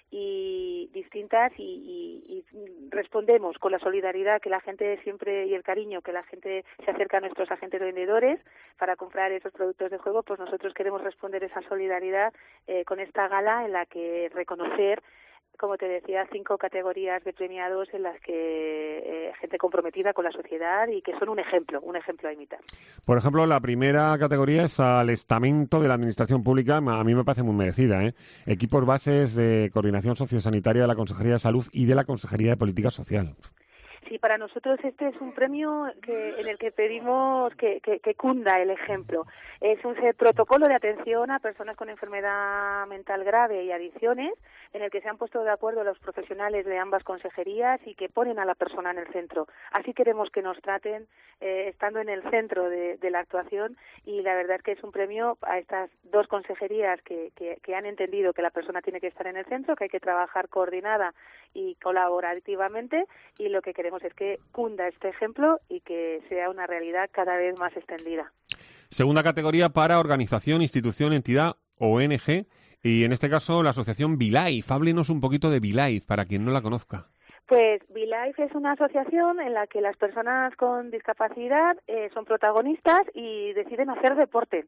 y distintas y, y, y respondemos con la solidaridad que la gente siempre y el cariño que la gente se acerca a nuestros agentes vendedores para comprar esos productos de juego. Pues nosotros queremos responder esa solidaridad eh, con esta gala en la que reconocer, como te decía, cinco categorías de premiados en las que eh, gente comprometida con la sociedad y que son un ejemplo, un ejemplo a imitar. Por ejemplo, la primera categoría es al estamento de la Administración Pública. A mí me parece muy merecida, ¿eh? Equipos bases de coordinación sociosanitaria de la Consejería de Salud y de la Consejería de Política Social. Sí, para nosotros este es un premio que, en el que pedimos que, que, que cunda el ejemplo. Es un protocolo de atención a personas con enfermedad mental grave y adicciones, en el que se han puesto de acuerdo los profesionales de ambas consejerías y que ponen a la persona en el centro. Así queremos que nos traten eh, estando en el centro de, de la actuación, y la verdad es que es un premio a estas dos consejerías que, que, que han entendido que la persona tiene que estar en el centro, que hay que trabajar coordinada y colaborativamente, y lo que queremos es que cunda este ejemplo y que sea una realidad cada vez más extendida. Segunda categoría para organización, institución, entidad O N G, y en este caso la asociación ViLife. Háblenos un poquito de ViLife para quien no la conozca. Pues ViLife es una asociación en la que las personas con discapacidad eh, son protagonistas y deciden hacer deporte.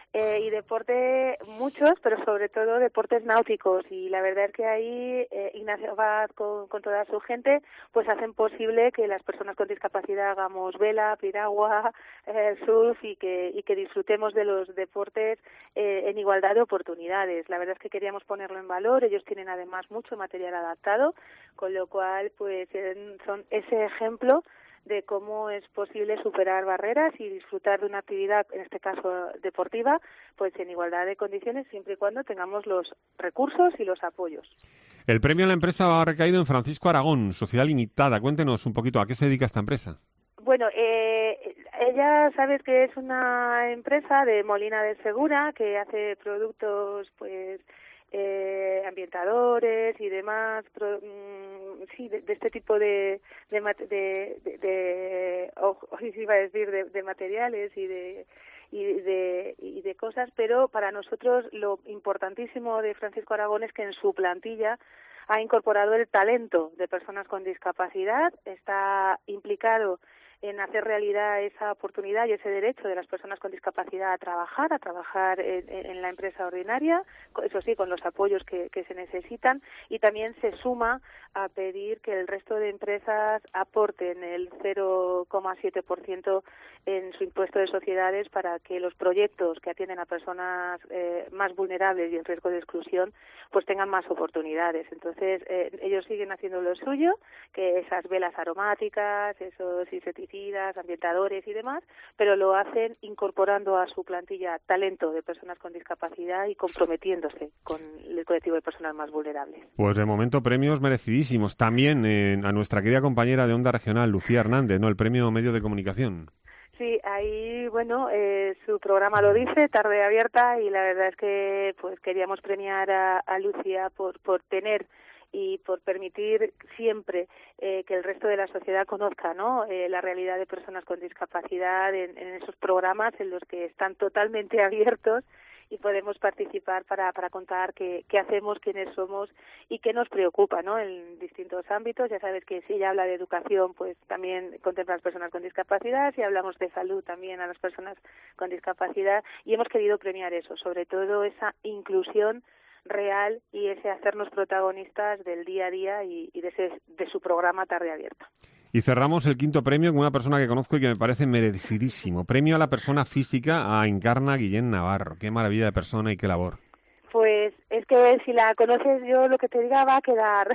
Eh, y deporte, muchos, pero sobre todo deportes náuticos. Y la verdad es que ahí eh, Ignacio Abad con, con toda su gente pues hacen posible que las personas con discapacidad hagamos vela, piragua, eh, surf y que, y que disfrutemos de los deportes eh, en igualdad de oportunidades. La verdad es que queríamos ponerlo en valor. Ellos tienen además mucho material adaptado, con lo cual pues son ese ejemplo de cómo es posible superar barreras y disfrutar de una actividad, en este caso deportiva, pues en igualdad de condiciones, siempre y cuando tengamos los recursos y los apoyos. El premio a la empresa ha recaído en Francisco Aragón, Sociedad Limitada. Cuéntenos un poquito, ¿a qué se dedica esta empresa? Bueno, eh, ella, sabes que es una empresa de Molina de Segura que hace productos, pues, eh, ambientadores y demás, pro, mm, sí, de, de este tipo de de de, de, de oh, iba a decir de, de materiales y de y de y de cosas, pero para nosotros lo importantísimo de Francisco Aragón es que en su plantilla ha incorporado el talento de personas con discapacidad, está implicado en hacer realidad esa oportunidad y ese derecho de las personas con discapacidad a trabajar, a trabajar en, en la empresa ordinaria, eso sí, con los apoyos que, que se necesitan, y también se suma a pedir que el resto de empresas aporten el cero coma siete por ciento en su impuesto de sociedades para que los proyectos que atienden a personas eh, más vulnerables y en riesgo de exclusión pues tengan más oportunidades. Entonces, eh, ellos siguen haciendo lo suyo, que esas velas aromáticas, esos insecticidas, ambientadores y demás, pero lo hacen incorporando a su plantilla talento de personas con discapacidad y comprometiéndose con el colectivo de personas más vulnerables. Pues de momento premios merecidísimos. También eh, a nuestra querida compañera de Onda Regional, Lucía Hernández, ¿no? El premio Medio de Comunicación. Sí, ahí, bueno, eh, su programa lo dice, Tarde Abierta, y la verdad es que pues queríamos premiar a, a Lucía por, por tener y por permitir siempre eh, que el resto de la sociedad conozca, ¿no?, eh, la realidad de personas con discapacidad en, en esos programas en los que están totalmente abiertos y podemos participar para, para contar qué, qué hacemos, quiénes somos y qué nos preocupa, ¿no?, en distintos ámbitos. Ya sabes que si ella habla de educación, pues también contempla a las personas con discapacidad. Si hablamos de salud, también a las personas con discapacidad. Y hemos querido premiar eso, sobre todo esa inclusión real y ese hacernos protagonistas del día a día y, y de, ese, de su programa Tarde Abierta. Y cerramos el quinto premio con una persona que conozco y que me parece merecidísimo. Premio a la persona física a Encarna Guillén Navarro. Qué maravilla de persona y qué labor. Pues es que si la conoces, yo lo que te diga va a quedar...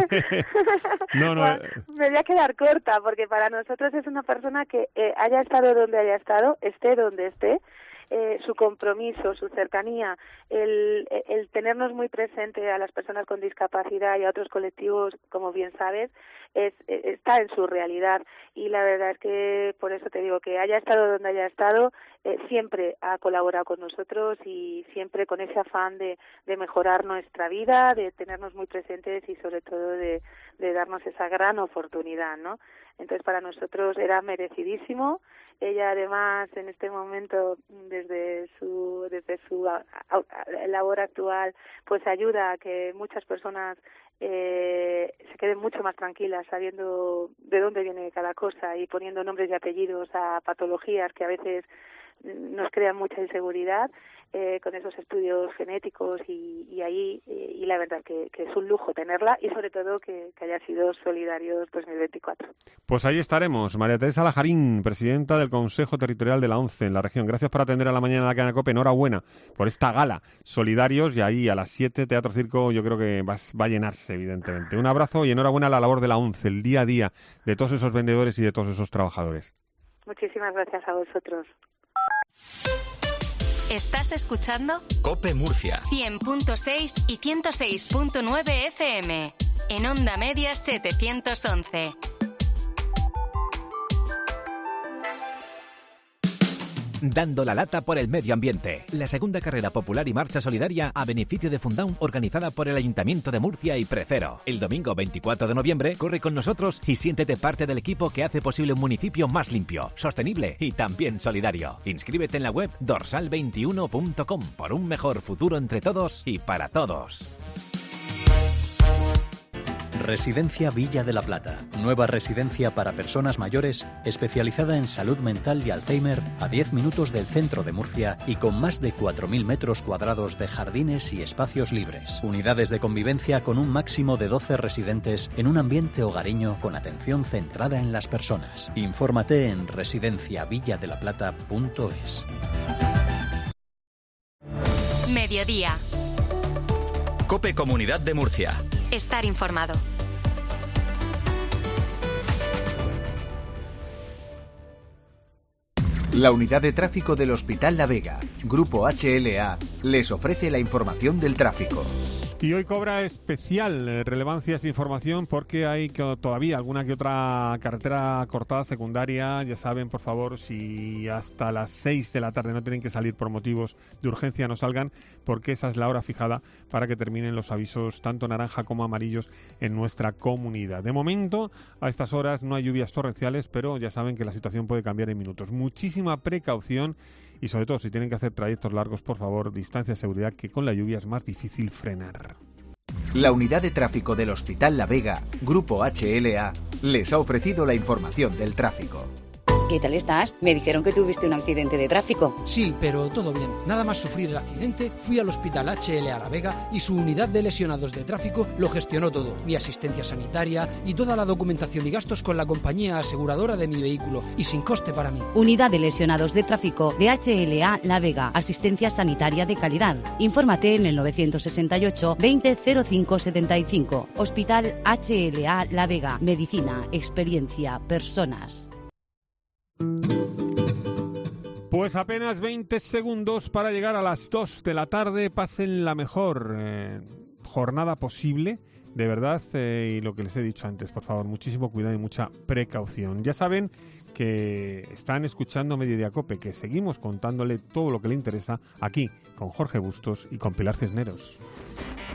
no, no. Me voy a quedar corta, porque para nosotros es una persona que eh, haya estado donde haya estado, esté donde esté, Eh, su compromiso, su cercanía, el, el tenernos muy presente a las personas con discapacidad y a otros colectivos, como bien sabes, es, está en su realidad. Y la verdad es que por eso te digo que haya estado donde haya estado, eh, siempre ha colaborado con nosotros y siempre con ese afán de, de mejorar nuestra vida, de tenernos muy presentes y sobre todo de, de darnos esa gran oportunidad, ¿no? Entonces para nosotros era merecidísimo. Ella además en este momento desde su desde su a, a, a, labor actual pues ayuda a que muchas personas eh, se queden mucho más tranquilas sabiendo de dónde viene cada cosa y poniendo nombres y apellidos a patologías que a veces nos crean mucha inseguridad eh, con esos estudios genéticos y, y ahí eh, y la verdad que, que es un lujo tenerla y sobre todo que, que haya sido Solidarios dos mil veinticuatro. Pues ahí estaremos. María Teresa Lajarín, presidenta del Consejo Territorial de la ONCE en la región. Gracias por atender a la mañana de la cadena COPE. Enhorabuena por esta gala Solidarios y ahí a las siete Teatro Circo yo creo que va, va a llenarse evidentemente. Un abrazo y enhorabuena a la labor de la ONCE, el día a día de todos esos vendedores y de todos esos trabajadores. Muchísimas gracias a vosotros. ¿Estás escuchando? COPE Murcia. cien punto seis y ciento seis punto nueve F M. En Onda Media setecientos once. Dando la lata por el medio ambiente. La segunda carrera popular y marcha solidaria a beneficio de Fundaun organizada por el Ayuntamiento de Murcia y Precero. El domingo veinticuatro de noviembre corre con nosotros y siéntete parte del equipo que hace posible un municipio más limpio, sostenible y también solidario. Inscríbete en la web dorsal veintiuno punto com por un mejor futuro entre todos y para todos. Residencia Villa de la Plata. Nueva residencia para personas mayores especializada en salud mental y Alzheimer a diez minutos del centro de Murcia y con más de cuatro mil metros cuadrados de jardines y espacios libres. Unidades de convivencia con un máximo de doce residentes en un ambiente hogareño con atención centrada en las personas. Infórmate en residencia villa de la plata punto es. Mediodía. COPE Comunidad de Murcia. Estar informado. La unidad de tráfico del Hospital La Vega, Grupo H L A, les ofrece la información del tráfico. Y hoy cobra especial eh, relevancia esa información porque hay que, todavía alguna que otra carretera cortada secundaria. Ya saben, por favor, si hasta las seis de la tarde no tienen que salir por motivos de urgencia, no salgan, porque esa es la hora fijada para que terminen los avisos tanto naranja como amarillos en nuestra comunidad. De momento, a estas horas no hay lluvias torrenciales, pero ya saben que la situación puede cambiar en minutos. Muchísima precaución. Y sobre todo, si tienen que hacer trayectos largos, por favor, distancia de seguridad, que con la lluvia es más difícil frenar. La unidad de tráfico del Hospital La Vega, Grupo H L A, les ha ofrecido la información del tráfico. ¿Qué tal estás? Me dijeron que tuviste un accidente de tráfico. Sí, pero todo bien. Nada más sufrir el accidente, fui al Hospital H L A La Vega y su unidad de lesionados de tráfico lo gestionó todo. Mi asistencia sanitaria y toda la documentación y gastos con la compañía aseguradora de mi vehículo y sin coste para mí. Unidad de lesionados de tráfico de H L A La Vega. Asistencia sanitaria de calidad. Infórmate en el nueve seis ocho, veinte, cero cinco setenta y cinco. Hospital H L A La Vega. Medicina, experiencia, personas. Pues apenas veinte segundos para llegar a las dos de la tarde. Pasen la mejor eh, jornada posible, de verdad, eh, y lo que les he dicho antes, por favor, muchísimo cuidado y mucha precaución. Ya saben que están escuchando Mediodía COPE, que seguimos contándole todo lo que le interesa aquí con Jorge Bustos y con Pilar Cisneros.